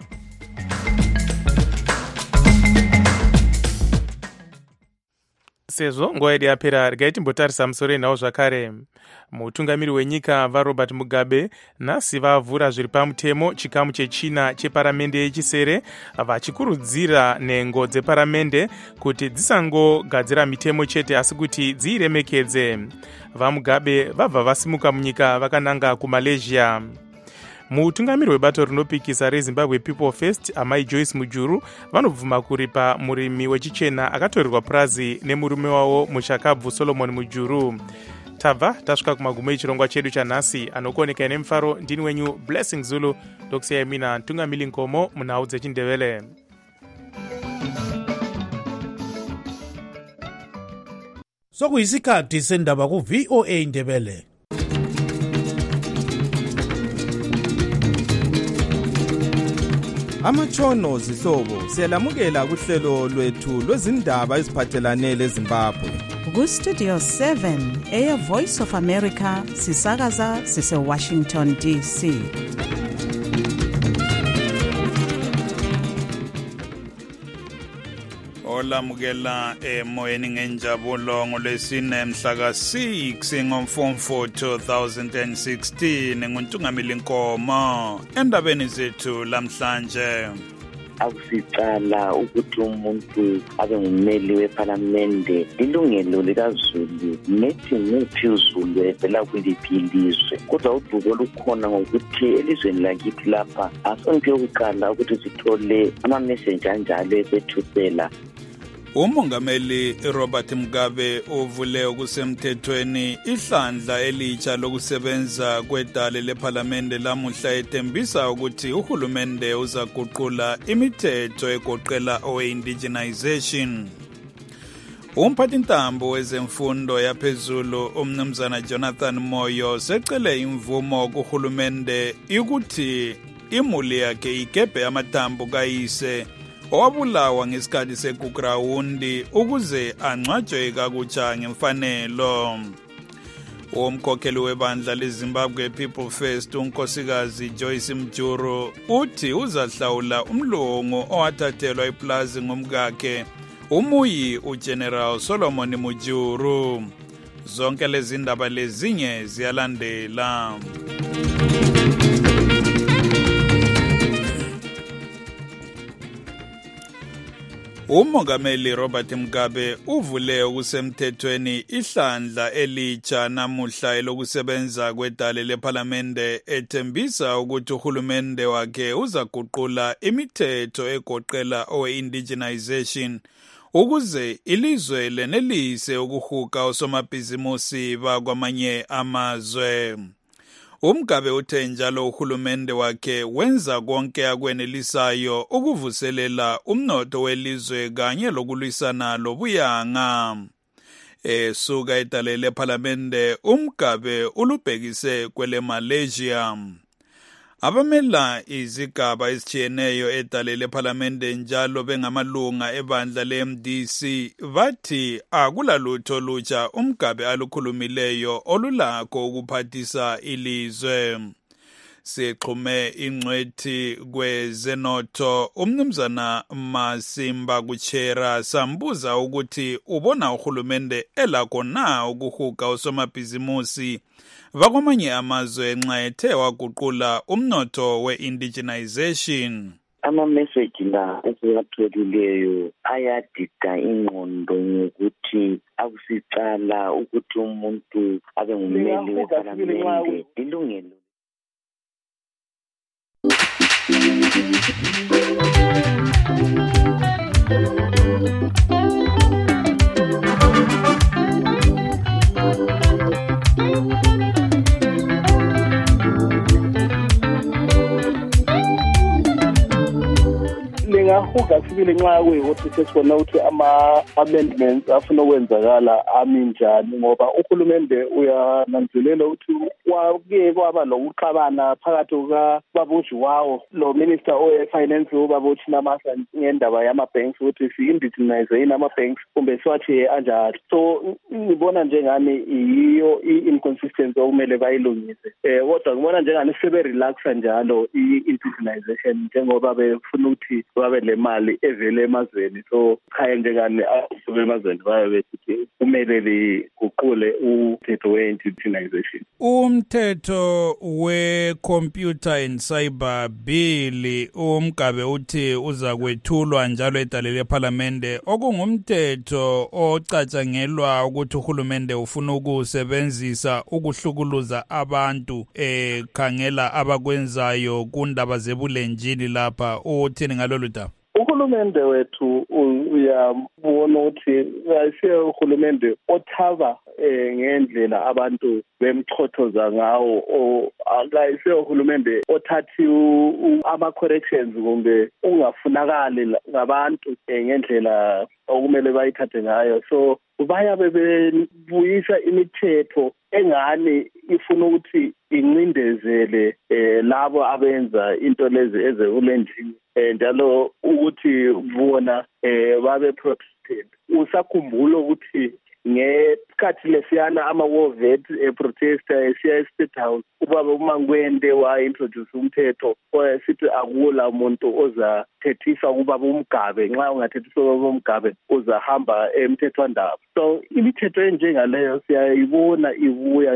Sezvo nguva yedu yapera, regai timbotarisa musoro enhau zvakare. Mutungamiri wenyika vaRobert Mugabe nhasi vavhura zviri pamutemo chikamu chechina cheparamende yechisere vachikurudzira nhengo dzeparamende kuti dzisangogadzira mitemo chete asi kuti dziiremekedze. VaMugabe vabva vasimuka munyika vakananga kuMalaysia. Mutungamiri webato rinopikisa reZimbabwe People First amai Joyce Mujuru vanobvuma kuripa murimi wechichena akatorerwa purazi nemurume wavo mushakabvu Solomon Mujuru. tabva tasvika kumagumo echirongwa chedu chanhasi. Anokuoneka nemufaro ndini wenyu Blessing Zulu, ndokusiyai mina Ntungamili Nkomo munhau dzechindevele. Sokuyisikhathi sendaba ku-VOA Ndebele. Amatshono zihlobo siyalamukela kuhlelo lwethu lwezindaba eziphathelane leZimbabwe. Ku-Studio 7 Air Voice of America sisakaza sise-Washington DC. Olamukela emoyeni ngenjabulo ngolwesine mhla ka-6 ngoMfumfu 2016 nguNtungamili Nkomo endabeni zethu lamhlanje. Akusicala ukuthi umuntu abe ngummeli wePhalamende lilungelo likaZulu nethi nguphi uZulu evela kuliphi ilizwe, kodwa udubo olukhona ngokuthi elizweni lakithi lapha asonke ukuqala ukuthi sithole ama-messenger anjalo esethusela. Umongameli Robert Mugabe uvule okusemthethweni ihlandla elitsha lokusebenza kwedale lePhalamende lamuhla ethembisa ukuthi uhulumende uzaguqula imithetho egoqela owe-indigenization. Umphathintambo wezemfundo yaphezulu umnumzana Jonathan Moyo secele imvumo kuhulumende ukuthi imuli yakhe igebhe amathambo kayise owabulawa ngesikhathi sekugrawundi ukuze angcwatshwe kakutsha ngemfanelo. Umkhokheli webandla leZimbabwe People First unkosikazi Joyce Mjuru uthi uzahlawula umlungu owathathelwa iplazi ngumkakhe umuyi uGeneral Solomon Mujuru. Zonke lezi ndaba lezinye ziyalandela. Umongameli Robert Mugabe uvule okusemthethweni ihlandla elitsha namuhla elokusebenza kwedale lePhalamende ethembisa ukuthi uhulumende wakhe uzaguqula imithetho egoqela owe-indigenization ukuze ilizwe lenelise ukuhuka osomabhizimusi bakwamanye amazwe. Umgabe uthe njalo uhulumende wakhe wenza konke akwenelisayo ukuvuselela umnotho welizwe kanye lokulwisana lobuyanga. Esuka edale lePhalamende umgabe ulubhekise kwele Malaysia. Abamela izigaba ezitshiyeneyo edale lePhalamende njalo bengamalunga ebandla leMDC bathi akulalutho lutsha umgabe alukhulumileyo olulakho ukuphathisa ilizwe. Sixhume ingcwethi kwezenotho umnumzana Masimba Kuchera sambuza ukuthi ubona uhulumende elakho na ukuhuka osomabhizimusi bakwamanye amazwe nxa ethe waguqula umnotho we-indigenization. Ama-message la esiwatholileyo ayadida ingqondo ngokuthi akusicala ukuthi umuntu abe ngummeli wePhalamende lilungelo. Lingahuga sibili nxa kuyikuthi sesibona ukuthi ama-amendments afuna ukwenzakala ami njani, ngoba uhulumende uyananzelela ukuthi wake kwaba lokuxabana phakathi kukaBabujiwayo lo minister owe-finance uBabuji Namasa ngendaba yama-banks ukuthi si-indigenize yini ama-banks kumbe siwathi anjalo. So ngibona njengani yiyo i-inconsistency okumele bayilungise. Kodwa ngibona njengani sebe-relaxa njalo i-indigenization njengoba befuna ukuthi babe le mali evele emazweni. So khaya njengani asuke emazweni baye bethi kumele liguqule umthetho we-indigenization. Umthetho we-Computer and Cyber Bill umgabe uthi uza kwethulwa njalo edale lePhalamende okungumthetho ocatshangelwa ukuthi uhulumende ufuna ukusebenzisa ukuhlukuluza abantu ekhangela abakwenzayo kundaba zebulenjini lapha. Uthini ngalolu daba? uhulumende wethu uyabona ukuthi ayisiye uhulumende othaba ngendlela abantu bemchothoza ngawo, akayisiye uhulumende othathi ama-corrections kumbe ungafunakali ngabantu ngendlela okumele bayithathe ngayo. So bayabe bebuyisa imithetho engani ifuna ukuthi incindezele labo abenza into lezi ezekulenjini, njalo ukuthi bona babe protected. Usakhumbula ukuthi ngesikhathi lesiyana ama-war vet protester esiya e-State House, ubaba uMangwende wa-introduce umthetho sithi akula muntu ozathethisa ubaba uMgabe, nxa ungathethisa ubaba uMgabe uzahamba emthethwandaba. So imithetho enjengaleyo siyayibona ibuya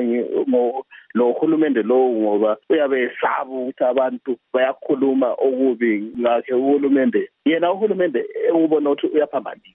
lo hulumende lowo, ngoba uyabe esaba ukuthi abantu bayakhuluma okubi ngakhe uhulumende. Yena uhulumende ubona ukuthi uyaphambanisa.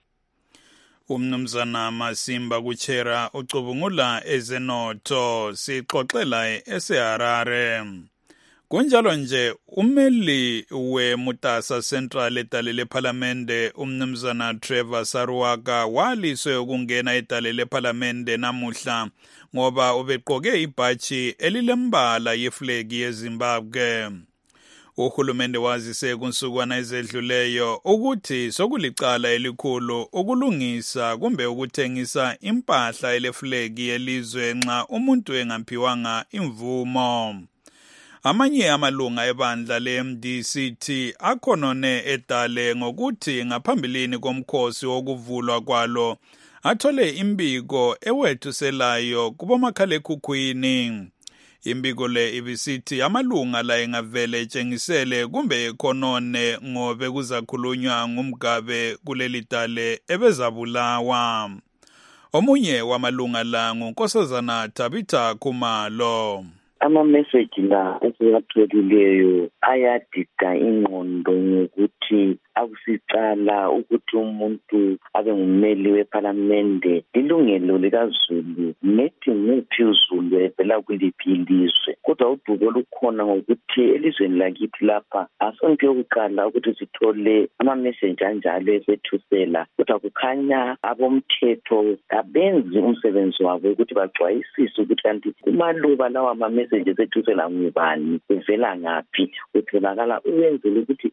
Umnumzana Masimba Kuchera ucubungula ezenotho, sixoxela eseHarare. Kunjalo nje umeli weMutasa Central edale lePhalamende umnumzana Trevor Saruwaka waliswe ukungena edale lePhalamende namuhla ngoba ubeqoke ibhaji elilembala yeflegi yeZimbabwe. Uhulumende wazise kunsukwana ezedluleyo ukuthi sokulicala elikhulu ukulungisa kumbe ukuthengisa impahla eleflegi yelizwe nxa umuntu engaphiwanga imvumo. Amanye amalunga ebandla le-MDCT akhonone edale ngokuthi ngaphambilini komkhosi wokuvulwa kwalo athole imbiko ewethuselayo kubomakhalekhukhwini. Imbiko le ibisithi amalunga la engavele etshengisele kumbe ekhonone ngobe kuzakhulunywa ngumgabe kuleli dale ebezabulawa. Omunye wamalunga la nguNkosazana Tabitha Khumalo. Ama-message la esiwatholileyo ayadida ingqondo ngokuthi akusicala ukuthi umuntu abe ngumeli wePhalamende lilungelo likaZulu, nethi nguphi uZulu evela kuliphi ilizwe. Kodwa udubo lukhona ngokuthi elizweni lakithi lapha asonto yokuqala ukuthi sithole ama-message anjalo esethusela, kodwa kukhanya abomthetho abenzi umsebenzi wabo ukuthi baxwayisise ukuthi kanti kumaluba lawa ama-message esethusela ngubani, uvela ngaphi, utholakala uwenzele ukuthi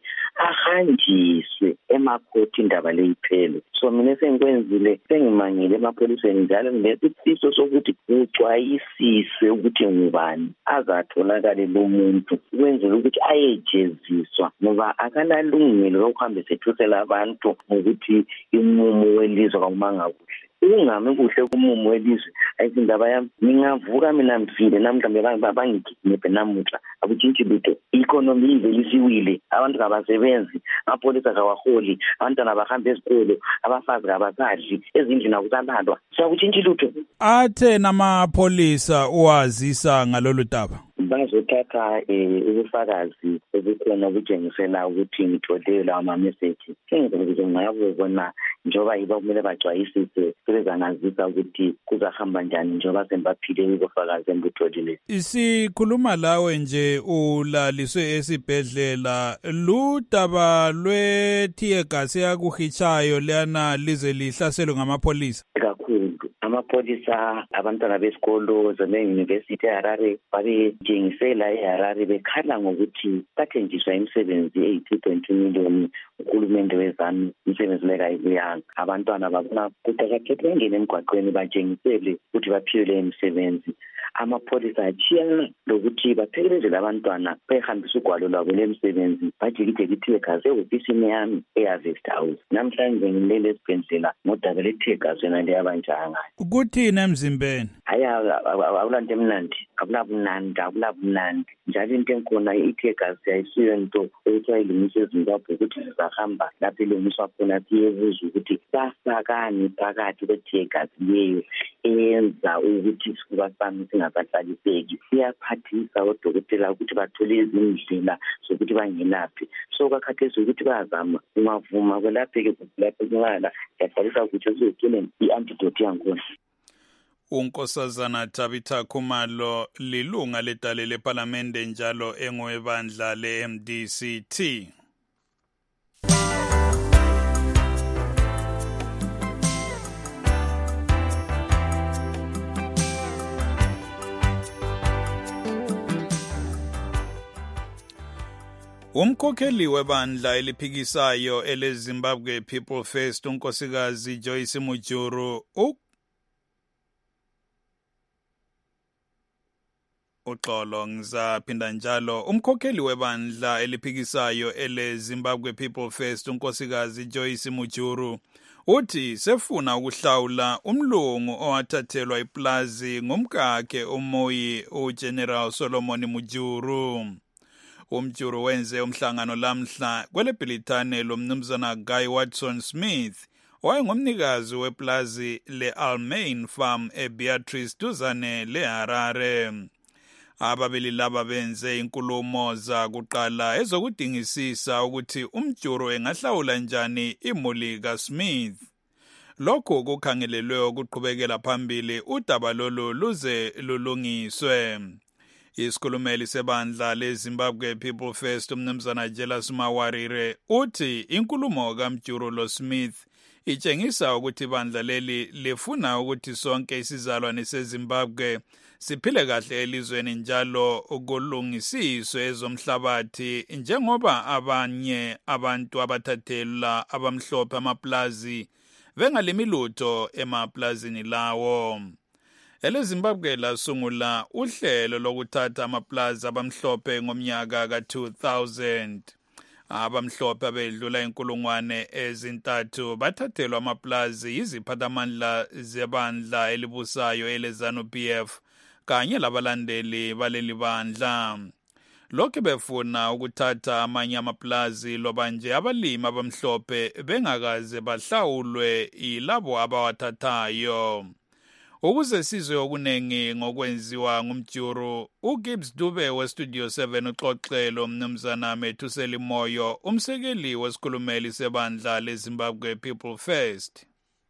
ahanjiswe emakhoti indaba le iphele. So mina sengikwenzile, sengimangile emapholiseni njalo nginesifiso sokuthi uxwayisise ukuthi ngubani, azatholakale lo muntu ukwenzela ukuthi ayejeziswa, ngoba akanalungelo lokuhamba esethusela abantu ngokuthi imumo welizwe kakumanga kuhle. Ungami kuhle kumumo welizwe ayizindaba yami, ningavuka mina mfile namhlanje bangigidinephe namuhla akutshintshi lutho. I-economy ivelisiwile, abantu kabasebenzi, amapolisa kawaholi, abantwana bahamba ezikolo, abafazi kabasadli, ezindlini akusalandwa, so akutshintshi lutho. Athe namapolisa uwazisa ngalolu daba bazothatha ubufakazi obukhona obutshengisela ukuthi ngithole lawa ma-message. Sengizokuthi ngayabona njengoba yiba kumele baxwayisise, sebezanazisa ukuthi kuzahamba njani njengoba sembaphile ubufakazi engibutholile. Sikhuluma lawe nje ulaliswe esibhedlela, ludaba lwe-tear gas yakuhitshayo leyana lize lihlaselwe ngamapolisa. Kakhulu amapholisa, abantwana besikolo zeme-University eHarare babetshengisela eHarare bekhala ngokuthi bathenjiswa imisebenzi eyi-2.2 million uhulumende wezanu, imisebenzi lekayibuyanga. Abantwana babona kuqakathekile bengene emgwaqweni batshengisele ukuthi baphiwe le imisebenzi. Amapholisa atshiyana lokuthi baphekelezele abantwana behambisa ugwalo lwabo lemisebenzi, bajikijeke ithiwe gazi ehofisini yami eHarvest House. Namhlanje ngilele esibhedlela ngodaba le-tear gas yona leyabanjanga. Kuthini emzimbeni? Akulanto emnandi, akulabumnandi. Njalo into enkhona i-tear gas ayisiyo into ekuthiwa ilungiswa eZimbabwe ukuthi sizahamba lapho ilungiswa khona siyebuza ukuthi basakani phakathi kwe-tear gas leyo eyenza ukuthi isifuba sami singasahlaliseki. Siyaphathisa odokotela ukuthi bathole izindlela zokuthi bangelaphi. So kakhathesi ukuthi bayazama ungavuma kwelapheke lapho kungala yaqalisa ukuthi sizogcine i-antidote yankhona. uNkosazana Tabitha Khumalo lilunga ledale lePhalamende njalo engowebandla le-MDCT. Umkhokheli webandla eliphikisayo eleZimbabwe People First unkosikazi Joyce Mujuru uxolo ngizaphinda njalo. Umkhokheli webandla eliphikisayo eleZimbabwe People First unkosikazi Joyce Mujuru uthi sefuna ukuhlawula umlungu owathathelwa iplazi ngumkakhe umoyi uGeneral Solomon Mujuru. Umjuru wenze umhlangano lamhla kwelebhilithane lomnumzana Guy Watson Smith owayengumnikazi weplazi le-Almain Farm eBeatrice duzane leHarare. Ababili laba benze inkulumo zakuqala ezokudingisisa ukuthi umjuru engahlawula njani imuli kaSmith. Lokho kukhangelelwe ukuqhubekela phambili udaba lolu luze lulungiswe. Isikhulumeli sebandla leZimbabwe People First umnumzana Jelas Mawarire uthi inkulumo kaMjuru loSmith itshengisa ukuthi ibandla leli lifuna ukuthi sonke isizalwane seZimbabwe siphile kahle elizweni njalo ukulungisiswe ezomhlabathi njengoba abanye abantu abathathela abamhlophe amaplazi bengalimi lutho emaplazini lawo. EleZimbabwe lasungula uhlelo lokuthatha amaplazi abamhlophe ngomnyaka ka-2000. Abamhlophe abedlula inkulungwane ezintathu bathathelwa amaplazi yiziphathamandla zebandla elibusayo eleZANU-PF kanye labalandeli baleli bandla. Lokhu befuna ukuthatha amanye amaplazi loba nje abalimi abamhlophe bengakaze bahlawulwe yilabo abawathathayo. Ukuze sizwe okunengi ngokwenziwa ngumjuru, uGibbs Dube weStudio 7 uxoxelo mnumzana Methuseli Moyo, umsekeli wesikhulumeli sebandla leZimbabwe People First.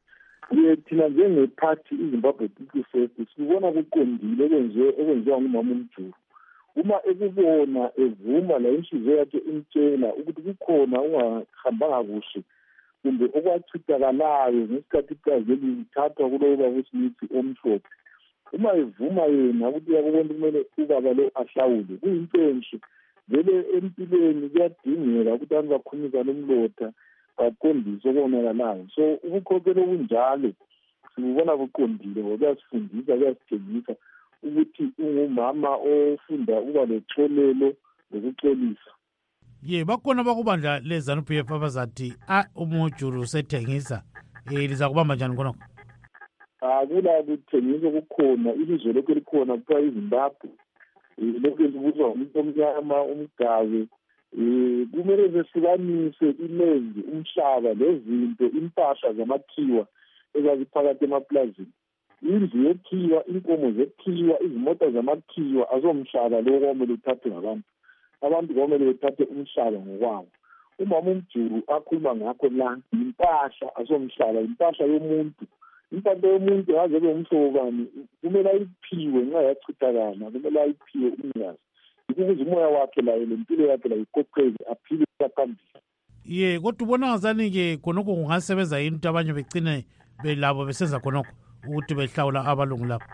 Thina njengephathi iZimbabwe People First sibona kuqondile okwenziwa ngumama umjuru. Uma ekubona evuma la inhliziyo yakhe imtshela ukuthi kukhona ungahambanga kuhle kumbe okwachithakalayo ngesikhathi iplazi lithathwa kulowo baba uSmith omhlophe. Uma evuma yena ukuthi uyakubona kumele ubaba lo ahlawule kuyinto enhle. Vele empilweni kuyadingeka ukuthi abantu bakhulumisane umlotha baqondise okonakalayo. So ubukhokheli obunjalo sibubona buqondile ngoba kuyasifundisa kuyasitshengisa ukuthi ungumama ofunda ukuba lexolelo lokuxolisa. Bakhona bakubandla leZANU-PF abazathi umujuru usethengisa liza kubamba njani khonokho? Akula kuthengisa kukhona ilizwe lokho likhona kuthiwa iZimbabwe. Lokho libuzwa umuntu omnyama umgabe. Kumele zehlukanise imezi umhlaba lezinto impahla zamakhiwa ezaziphakathi emaplazini. Indlu yekhiwa, inkomo zekhiwa, izimota zamakhiwa azomhlaba lo kwamele uthathwe ngabantu. Abantu kwamele bethathe umhlaba ngokwawo. Umama umjuru akhuluma ngakho la impahla azomhlaba, impahla yomuntu. Impahla yomuntu ngaze umhlobani kumele ayiphiwe nxa yachithakala, kumele ayiphiwe umnikazi. Ukuze umoya wakhe layo lempilo yakhe la iqoqeke aphile phambili. Kodwa ubona ngazani-ke khonokho kungasebenza yini ukuthi abanye begcine belabo besenza khonokho ukuthi behlawula abalungu labo?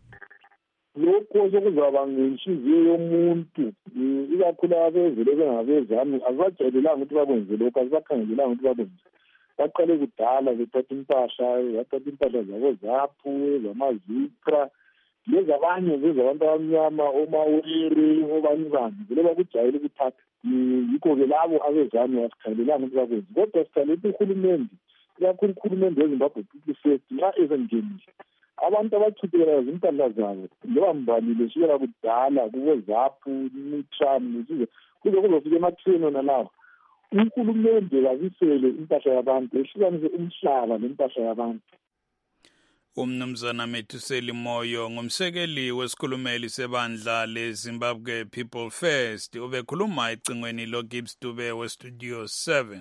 Lokho sokuzaba ngenhliziyo yomuntu, ikakhulu abezele bengabezami azibajayelelanga ukuthi bakwenze lokho, azibakhangelelanga ukuthi bakwenze. Baqale kudala bethatha impahla zabo zaphu zamazikra lezi abanye abantu abamnyama omawere obani vele bakujayele ukuthatha. Yikho-ke labo abezami asikhangelelanga ukuthi bakwenze, kodwa sikhangelela uhulumende, ikakhulu uhulumende weZimbabwe People First nxa ezengenile abantu abachithekela zimpahla zabo njengoba mbalile sukela kudala kuboZAPU Mitram kuze kuzofika ematheni wona lawo. Uhulumende kabisele impahla yabantu ehlukanise umhlaba nempahla yabantu. Umnumzana Methuseli Moyo ngumsekeli wesikhulumeli sebandla leZimbabwe People First ubekhuluma ecingweni loGibbs Dube weStudio 7.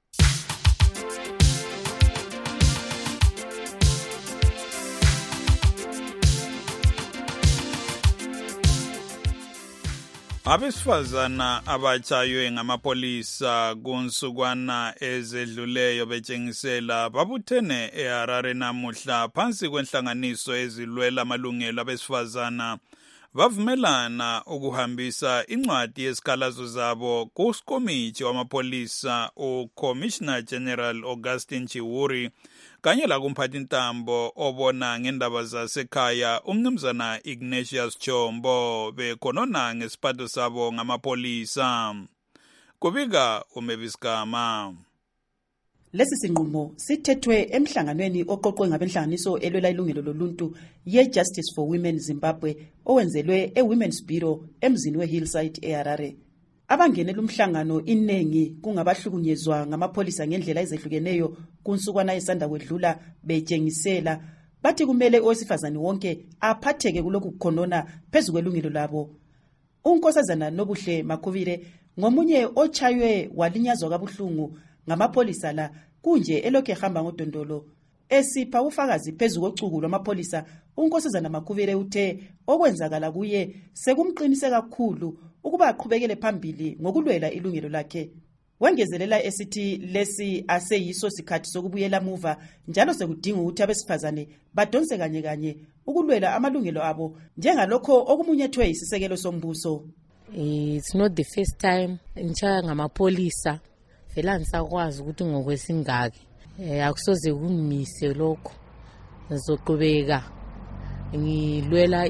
Abesifazana abatshaywe ngamapolisa kunsukwana ezedluleyo betshengisela babuthene eHarare namuhla phansi kwenhlanganiso ezilwela amalungelo abesifazana bavumelana ukuhambisa incwadi yezikhalazo zabo kukomiti wamapolisa uCommissioner General Augustine Chiwuri kanye lakumphathintambo obona ngendaba zasekhaya umnumzana Ignatius Chombo bekhonona ngesiphatho sabo ngamapolisa. Kubika uMeviskama. Lesi sinqumo sithethwe emhlanganweni oqoqwe ngabenhlanganiso elwela ilungelo loluntu ye-Justice for Women Zimbabwe owenzelwe e-Women's Bureau emzini we-Hillside eHarare. Abangenela umhlangano iningi kungabahlukunyezwa ngamapolisa ngendlela ezehlukeneyo kunsukwana esanda kwedlula betshengisela bathi kumele owesifazane wonke aphatheke kulokhu kukhonona phezu kwelungelo labo. Unkosazana Nobuhle Makhuvire ngomunye ochaywe walinyazwa kabuhlungu ngamapolisa la kunje elokhe ehamba ngodondolo esipha ufakazi phezu kocuku lwamapolisa. Unkosazana Makhuvire uthe okwenzakala kuye sekumqinise kakhulu ukuba aqhubekele phambili ngokulwela ilungelo lakhe. Wengezelela esithi lesi aseyiso sikhathi sokubuyela muva njalo sekudinga ukuthi abesifazane badonse kanye kanye ukulwela amalungelo abo njengalokho okumunyethwe isisekelo sombuso. It's not the first time ngitshaya ngamapolisa vela ngisakwazi ukuthi ngokwesingaki akusoze kungimise lokho ngizoqhubeka ngilwela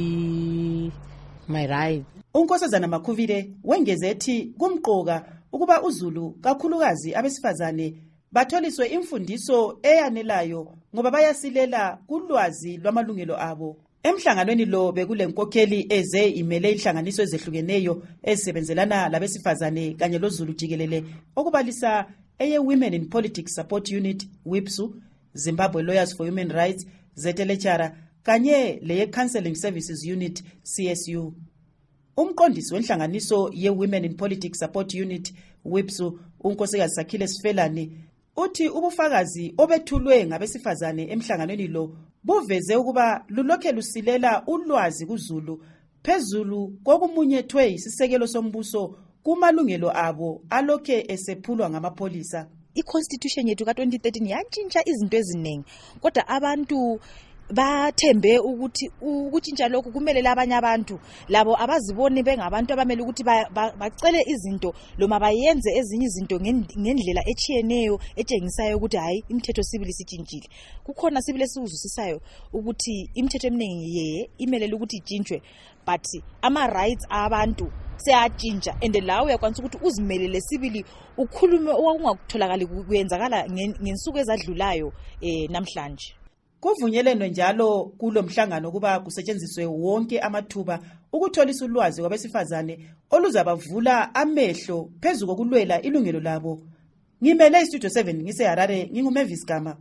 my right. Unkosazana Makhuvire wengeze ethi kumqoka ukuba uZulu kakhulukazi abesifazane batholiswe imfundiso eyanelayo ngoba bayasilela kulwazi lwamalungelo abo. Emhlanganweni lo bekulenkokheli eze imele inhlanganiso ezehlukeneyo ezisebenzelana labesifazane kanye loZulu jikelele okubalisa eye-Women in Politics Support Unit WIPSU, Zimbabwe Lawyers for Human Rights ZLHR kanye leye-Counseling Services Unit CSU. Umqondisi wenhlanganiso ye-Women in Politics Support Unit WIPSU unkosikazi Sakhile Sifelani uthi ubufakazi obethulwe ngabesifazane emhlanganweni lo buveze ukuba lulokhe lusilela ulwazi kuZulu phezulu kokumunyethwe isisekelo sombuso kumalungelo abo alokhe esephulwa ngamapolisa. I-Constitution yethu ka-2013 yantshintsha izinto eziningi kodwa abantu bathembe ukuthi ukutshintsha lokhu kumele labanye abantu labo abaziboni bengabantu abamele ukuthi bacele izinto noma bayenze ezinye izinto ngendlela echiyeneyo etshengisayo ukuthi hayi imithetho sibili sitshintshile. Kukhona sibili esizwisisayo ukuthi imithetho eminingi imelele ukuthi itshintshwe but ama-rights abantu seyatshintsha and lawo uyakwanisa ukuthi uzimelele sibili ukhulume okungakutholakali kuyenzakala ngensuku ezadlulayo namhlanje. Kuvunyelene njalo kulo mhlangano kuba kusetshenziswe wonke amathuba ukutholisa ulwazi kwabesifazane oluzabavula amehlo phezu kokulwela ilungelo labo. Ngimele iStudio 7 ngiseHarare nginguMavis Gama.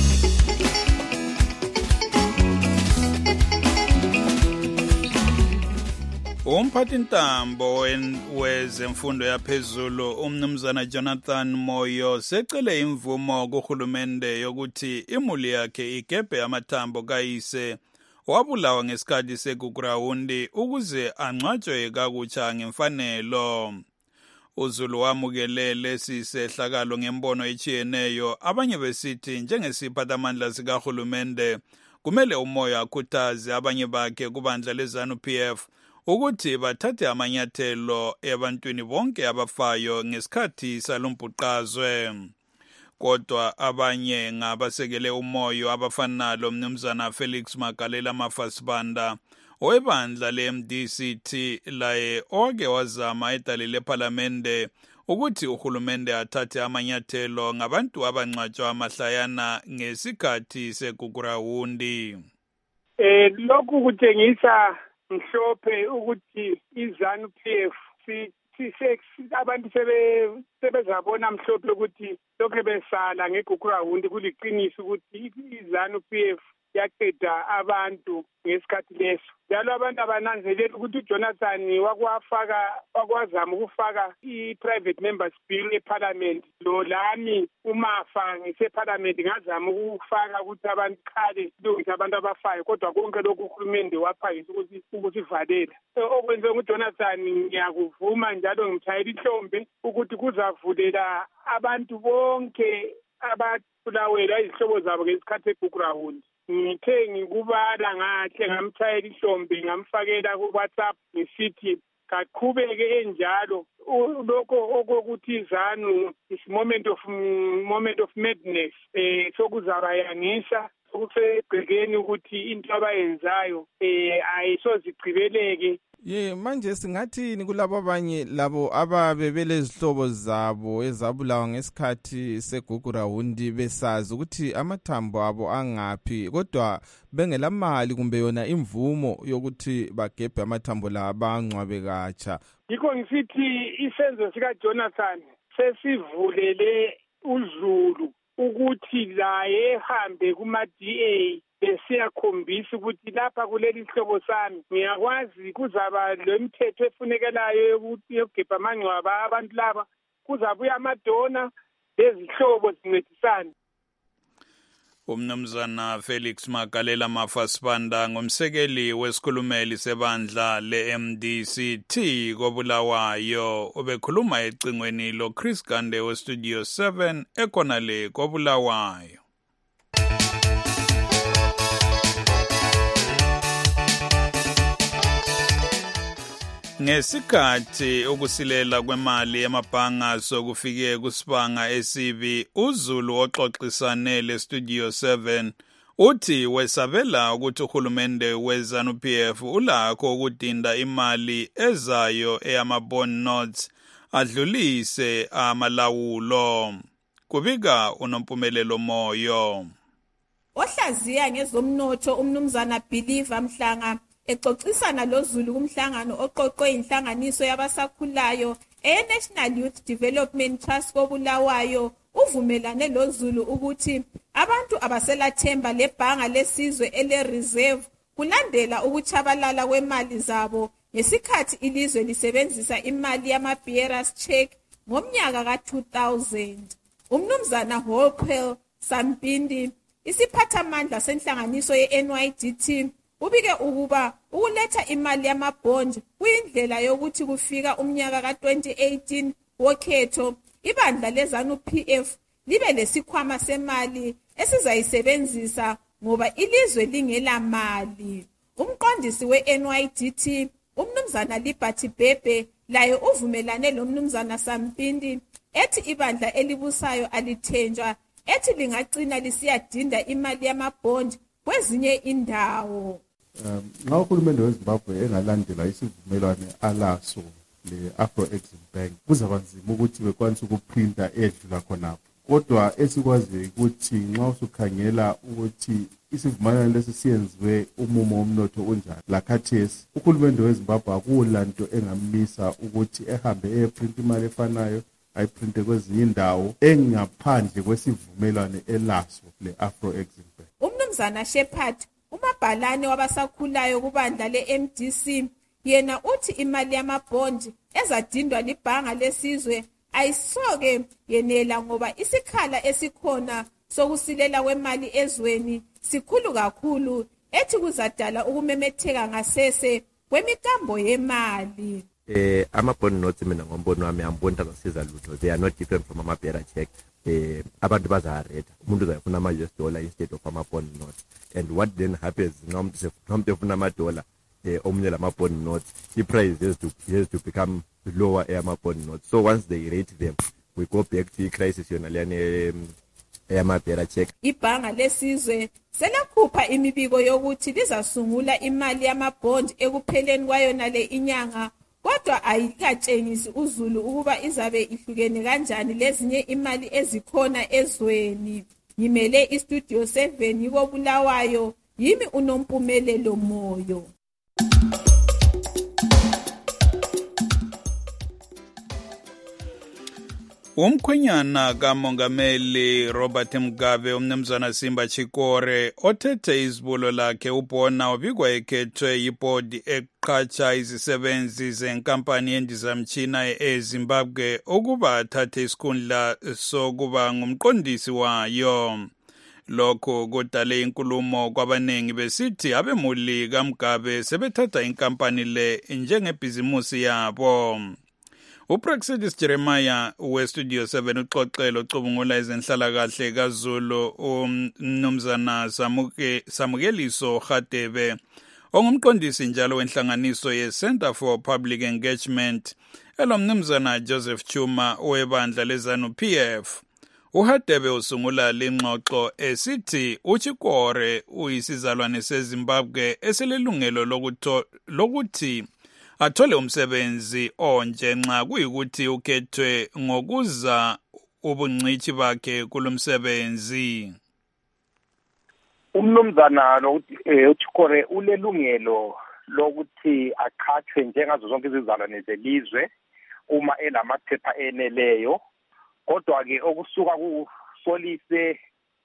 Umphathintambo wezemfundo yaphezulu umnumzana Jonathan Moyo secele imvumo kuhulumende yokuthi imuli yakhe igebhe amathambo kayise wabulawa ngesikhathi segugrawundi ukuze angcwatshwe kakutsha ngemfanelo. uZulu wamukele lesi sehlakalo ngembono echiyeneyo, abanye besithi njengesiphathamandla sikahulumende kumele uMoyo akhuthaze abanye bakhe kubandla leZANU-PF ukuthi bathathe amanyathelo ebantwini bonke abafayo ngesikhathi salombhuqazwe. Kodwa abanye ngabasekele uMoyo abafana lomnumzana Felix Magalela Mafasibanda owebandla le-MDCT laye owake wazama edale lephalamende ukuthi uhulumende athathe amanyathelo ngabantu abangcwatshwa amahlayana ngesikhathi segugrawundi. Lokhu kutshengisa mhlophe ukuthi iZANU-PF abantu sebezabona mhlophe ukuthi lokho besala ngegugrawundi kuliqiniso ukuthi iZANU-PF yaqeda abantu ngesikhathi leso. Njalo abantu abananzelela ukuthi uJonathan wakwazama ukufaka i-private members bill eparliament. Lo lami umafa ngiseparliament ngazama ukufaka ukuthi abantu khale kulungisa abantu abafayo, kodwa konke lokhu uhulumende waphangisa ukusivalela. Okwenze uJonathan ngiyakuvuma njalo ngimthayela ihlombe ukuthi kuzavulela abantu bonke ababulawelwa izihlobo zabo ngesikhathi segugrawundi ngithe ngikubala ngahle ngamthayela ihlombe ngamfakela ku-WhatsApp ngisithi kaqhubeke enjalo lokho okokuthi izanu is moment of madness sokuzabayangisa sokusegqekeni ukuthi into abayenzayo ayisozigqibeleke. Manje singathini kulabo abanye labo ababe belezihlobo zabo ezabulawa ngesikhathi segugurawundi besazi ukuthi amathambo abo angaphi kodwa bengelamali kumbe yona imvumo yokuthi bagebhe amathambo la bangcwabe katsha? Yikho ngisithi isenzo sikaJonathan sesivulele uZulu ukuthi laye ehambe kuma-DA besiyakhombisa ukuthi lapha kuleli hlobo sami ngiyakwazi kuzaba lemithetho efunekelayo yokuthi yokugebha amangcwaba abantu laba kuzabuya amadona lezihlobo zincedisane. Umnumzana Felix Magalela Mafasibanda ngumsekeli wesikhulumeli sebandla le-MDCT koBulawayo ubekhuluma ecingweni lo Chris Gande weStudio 7 ekhonale koBulawayo. Ngesikhathi ukusilela kwemali yamabhanga sokufike kusibanga esibi, uZulu oxoxisane leStudio 7 uthi wesabela ukuthi uhulumende weZANU-PF ulakho ukudinda imali ezayo eyama-bond notes adlulise amalawulo. Kubika uNompumelelo Moyo. Ohlaziya ngezomnotho umnumzana Believer Mhlanga exoxisana loZulu kumhlangano oqoqwe inhlanganiso yabasakhulayo e-National Youth Development Trust koBulawayo uvumelane loZulu ukuthi abantu abaselathemba lebhanga lesizwe ele-reserve kulandela ukuchabalala kwemali zabo ngesikhathi ilizwe lisebenzisa imali yama-bearers check ngomnyaka ka-2000. Umnumzana Holkwell Sampindi isiphathamandla senhlanganiso ye-NYDT ubike ukuba ukuletha imali yamabond kuyindlela yokuthi kufika umnyaka ka-2018 wokhetho ibandla leZANU-PF libe lesikhwama semali esizayisebenzisa ngoba ilizwe lingela mali. Umqondisi we-NYDT umnumzana Liberty Bebe laye uvumelane lomnumzana Sampindi ethi ibandla elibusayo alithenjwa ethi lingagcina lisiyadinda imali yamabond kwezinye indawo. Nxa uhulumende weZimbabwe engalandela isivumelwano alaso le-Afro-Exim Bank kuzaba nzima ukuthi bekwanise ukuprinta edlula khonapho. Kodwa esikwaziyo ukuthi nxa usukhangela ukuthi isivumelwano lesi siyenziwe umumo womnotho unjani lakhathesi uhulumende weZimbabwe akulanto engamisa ukuthi ehambe eyeprinta imali efanayo ayiprinte kwezinye indawo engaphandle kwesivumelwano elaso le-Afro-Exim Bank. Umnumzana Shepherd umabhalane wabasakhulayo kubandla le-MDC yena uthi imali yamabond ezadindwa libhanga lesizwe ayisoke yenela ngoba isikhala esikhona sokusilela kwemali ezweni sikhulu kakhulu ethi kuzadala ukumemetheka ngasese kwemikambo yemali. Ama-bond notes mina ngombono wami amboni azasiza lutho. They are not different from ama-bearer check. Abantu bazareda umuntu uzayifuna ama-US dollar instead of ama-bond notes, and what then happens nomuntu efuna ama-dollar omunye lama-bond notes i-price has to become lower eyama-bond notes. So once they rate them we go back to i-crisis yona leyani eyama-bearer check. Ibhanga lesizwe selakhupha imibiko yokuthi lizasungula imali yamabond ekupheleni kwayona le inyanga kodwa ayikatshengisi uZulu ukuba izabe ihlukene kanjani lezinye imali ezikhona ezweni. Ngimele iStudio 7 yikoBulawayo yimi uNompumelelo Moyo. Umkhwenyana kaMongameli Robert Mugabe umnumzana Simba Chikore othethe izibulo lakhe ubona ubikwa ekhethwe yibhodi eqhatsha izisebenzi zenkampani yendizamtshina eZimbabwe ukuba athathe isikhundla sokuba ngumqondisi wayo. Lokho kudale inkulumo kwabaningi besithi abemuli kaMugabe sebethatha inkampani le njengebhizimusi yabo. uPraxidis Jeremiah westudio 7 uxoxelo ocubungula izenhlalakahle kaZulu umnumzana Samukeliso Radebe ongumqondisi njalo wenhlanganiso ye-Center for Public Engagement elomnumzana Joseph Chuma owebandla leZANU-PF. uHadebe usungula lengxoxo esithi uChikore uyisizalwane seZimbabwe eselelungelo lokuthi athole umsebenzi onje nxa kuyikuthi ukhethwe ngokuza ubungcithi bakhe kulomsebenzi. Umnumzana uChikore ulelungelo lokuthi aqhathwe njengazo zonke izizalwane zelizwe uma enamaphepha eneleyo, kodwa ke okusuka kusolise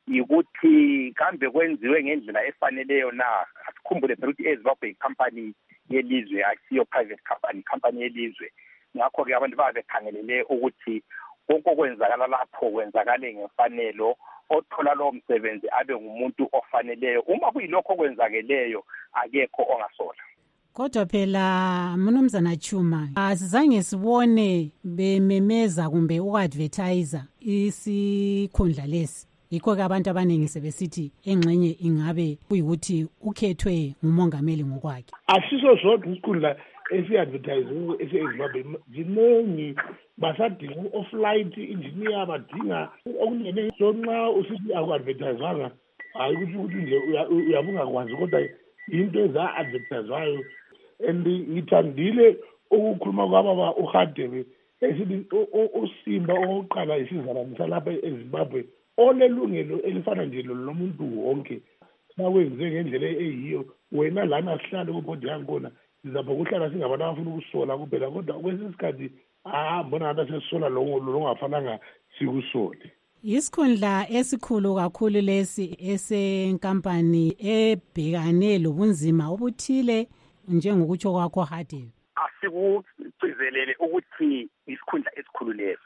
ukuthi kambe kwenziwe ngendlela efaneleyo na. Asikhumbule ukuthi eZimbabwe icompany yelizwe akusiyo private company yelizwe. Ngakho ke abantu babekhangelele ukuthi konke okwenzakala lapho kwenzakale ngefanelo, othola lo msebenzi abe ngumuntu ofaneleyo. Uma kuyilokho okwenzakeleyo akekho ongasola. Kodwa phela mnumzana Chuma asizange sibone bememeza kumbe uadvertiser isikhundla lesi. Yikho ke abantu abaningi sebesithi engxenye ingabe kuyikuthi ukhethwe ngumongameli ngokwakhe. Asiso zonke isikhundla esi-advertise esi-Zimbabwe ziningi, basadinga u-flight engineer, badinga okunene. So nxa usithi aku-advertiswanga hayi ukuthi nje uyabungakwazi, kodwa into eza-advertiswayo. And ngithandile ukukhuluma kwababa uHadebe esithi uSimba oqala isizalwane lapha eZimbabwe olelungelo elifana nje lomuntu wonke. Nawenze ngendlela eyiyo, wena lana sihlale kubhodi yakhona sizapha kuhlala singabantu abafuna ukusola kuphela, kodwa kwesisikhathi mbona ngathi sesisola lo ongafananga sikusole. Isikhundla esikhulu kakhulu lesi esenkampani ebhekane lobunzima obuthile njengokutsho kwakho Hadebe. Asikugcizelele ukuthi isikhundla esikhulu lesi,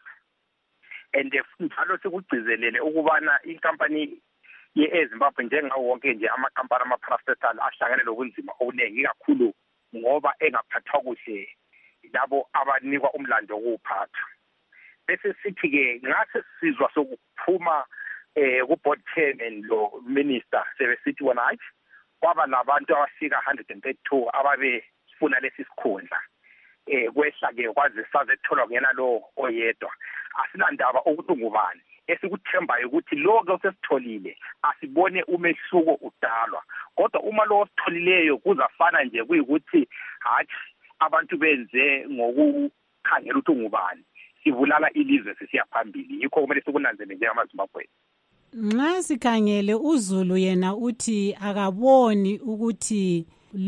and njalo sikugcizelele ukubana inkampani ye-Zimbabwe njengawo wonke nje amakampani ama-parastatal ahlangane lobunzima obuningi kakhulu ngoba engaphathwa kuhle labo abanikwa umlando wokuwuphatha. Bese sithi-ke ngase sizwa sokuphuma ku-board chairman lo minister sebesithi wona hayi kwaba labantu abafika 132 ababefuna lesi sikhundla. Kwehla-ke kwaze saze kutholwa kungena lo oyedwa. Asinandaba ukuthi ngubani, esikuthembayo ukuthi lo-ke osesitholile asibone umehluko udalwa, kodwa uma lo ositholileyo kuzafana nje kuyikuthi hathi abantu benze ngokukhangela ukuthi ngubani, sibulala ilizwe sisiya phambili. Yikho kumele sikunanzele njengamaZimbabwe. Nxa sikhangele uZulu yena uthi akaboni ukuthi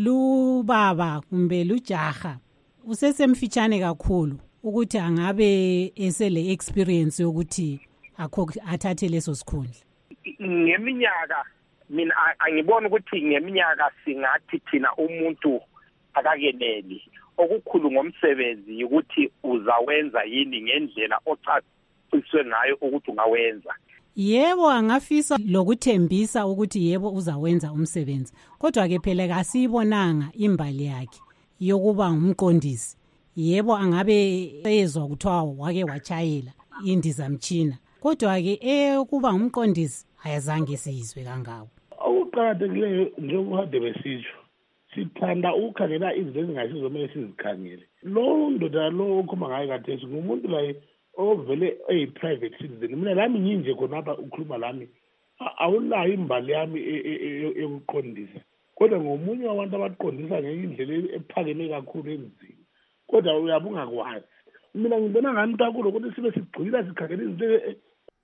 lubaba kumbe lujaha usesemfitshane kakhulu ukuthi angabe esele experience yokuthi athathe leso sikhundla. Ngeminyaka mina angibona ukuthi ngeminyaka singathi thina umuntu akakeneli. Okukhulu ngomsebenzi ukuthi uzawenza yini ngendlela ocaciswe ngayo ukuthi ungawenza. Yebo angafisa lokuthembisa ukuthi yebo uzawenza umsebenzi, kodwa ke phela kasiyibonanga imbali yakhe yokuba ngumqondisi. Yebo angabe ezwa kuthiwa wake wachayela indizamtshina, kodwa ke ukuba ngumqondisi ayazange siyizwe kangako. Okuqakathekileyo njengoHadebe besitsho, sithanda ukukhangela izinto ezingasizomele sizikhangele. Lo ndoda lo okhuluma ngayo khathesi ngumuntu la ovele eyi-private citizen. Mina lami nginje khonapha ukhuluma lami awulayo imbali yami yokuqondisa, kodwa ngomunye wabantu abaqondisa ngendlela ephakeme kakhulu enzima, kodwa uyabe ungakwazi. Mina ngibona ngani kakhulu ukuthi sibe sigxila sikhangela izinto.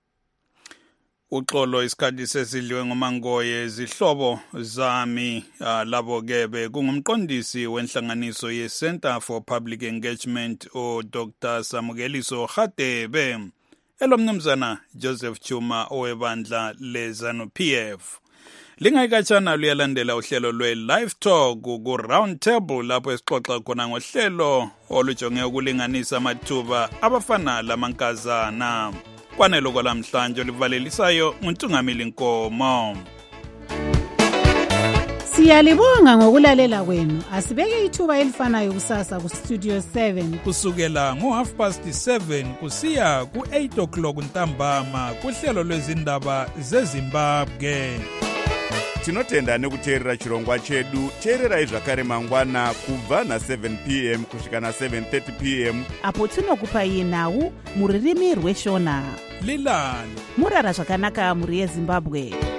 Uxolo isikhathi sesidliwe ngomangoye zihlobo zami labo-ke kungumqondisi wenhlanganiso ye-Center for Public Engagement uDr. Samukeliso Radebe elomnumzana Joseph Chuma owebandla leZANU-PF. Lingayikatshana luyalandela uhlelo lwe-Live Talk ku-Round Table lapho esixoxa khona ngohlelo olujonge ukulinganisa amathuba abafana lamankazana. Kwanelo kwalamhlanje olivalelisayo uNtungamili Nkomo. Siyalibonga ngokulalela kwenu. Asibeke ithuba elifanayo kusasa ku Studio 7 kusukela ngo7:30 kusiya ku8 ntambama kuhlelo lwezindaba zeZimbabwe. Tinotenda nekuteerera chirongwa chedu. Teererai zvakare mangwana kubva na7 p.m. kusvika na7:30 p.m. apo tinokupai nhau muririmi rweshona. Lilani murara zvakanaka muri yeZimbabwe.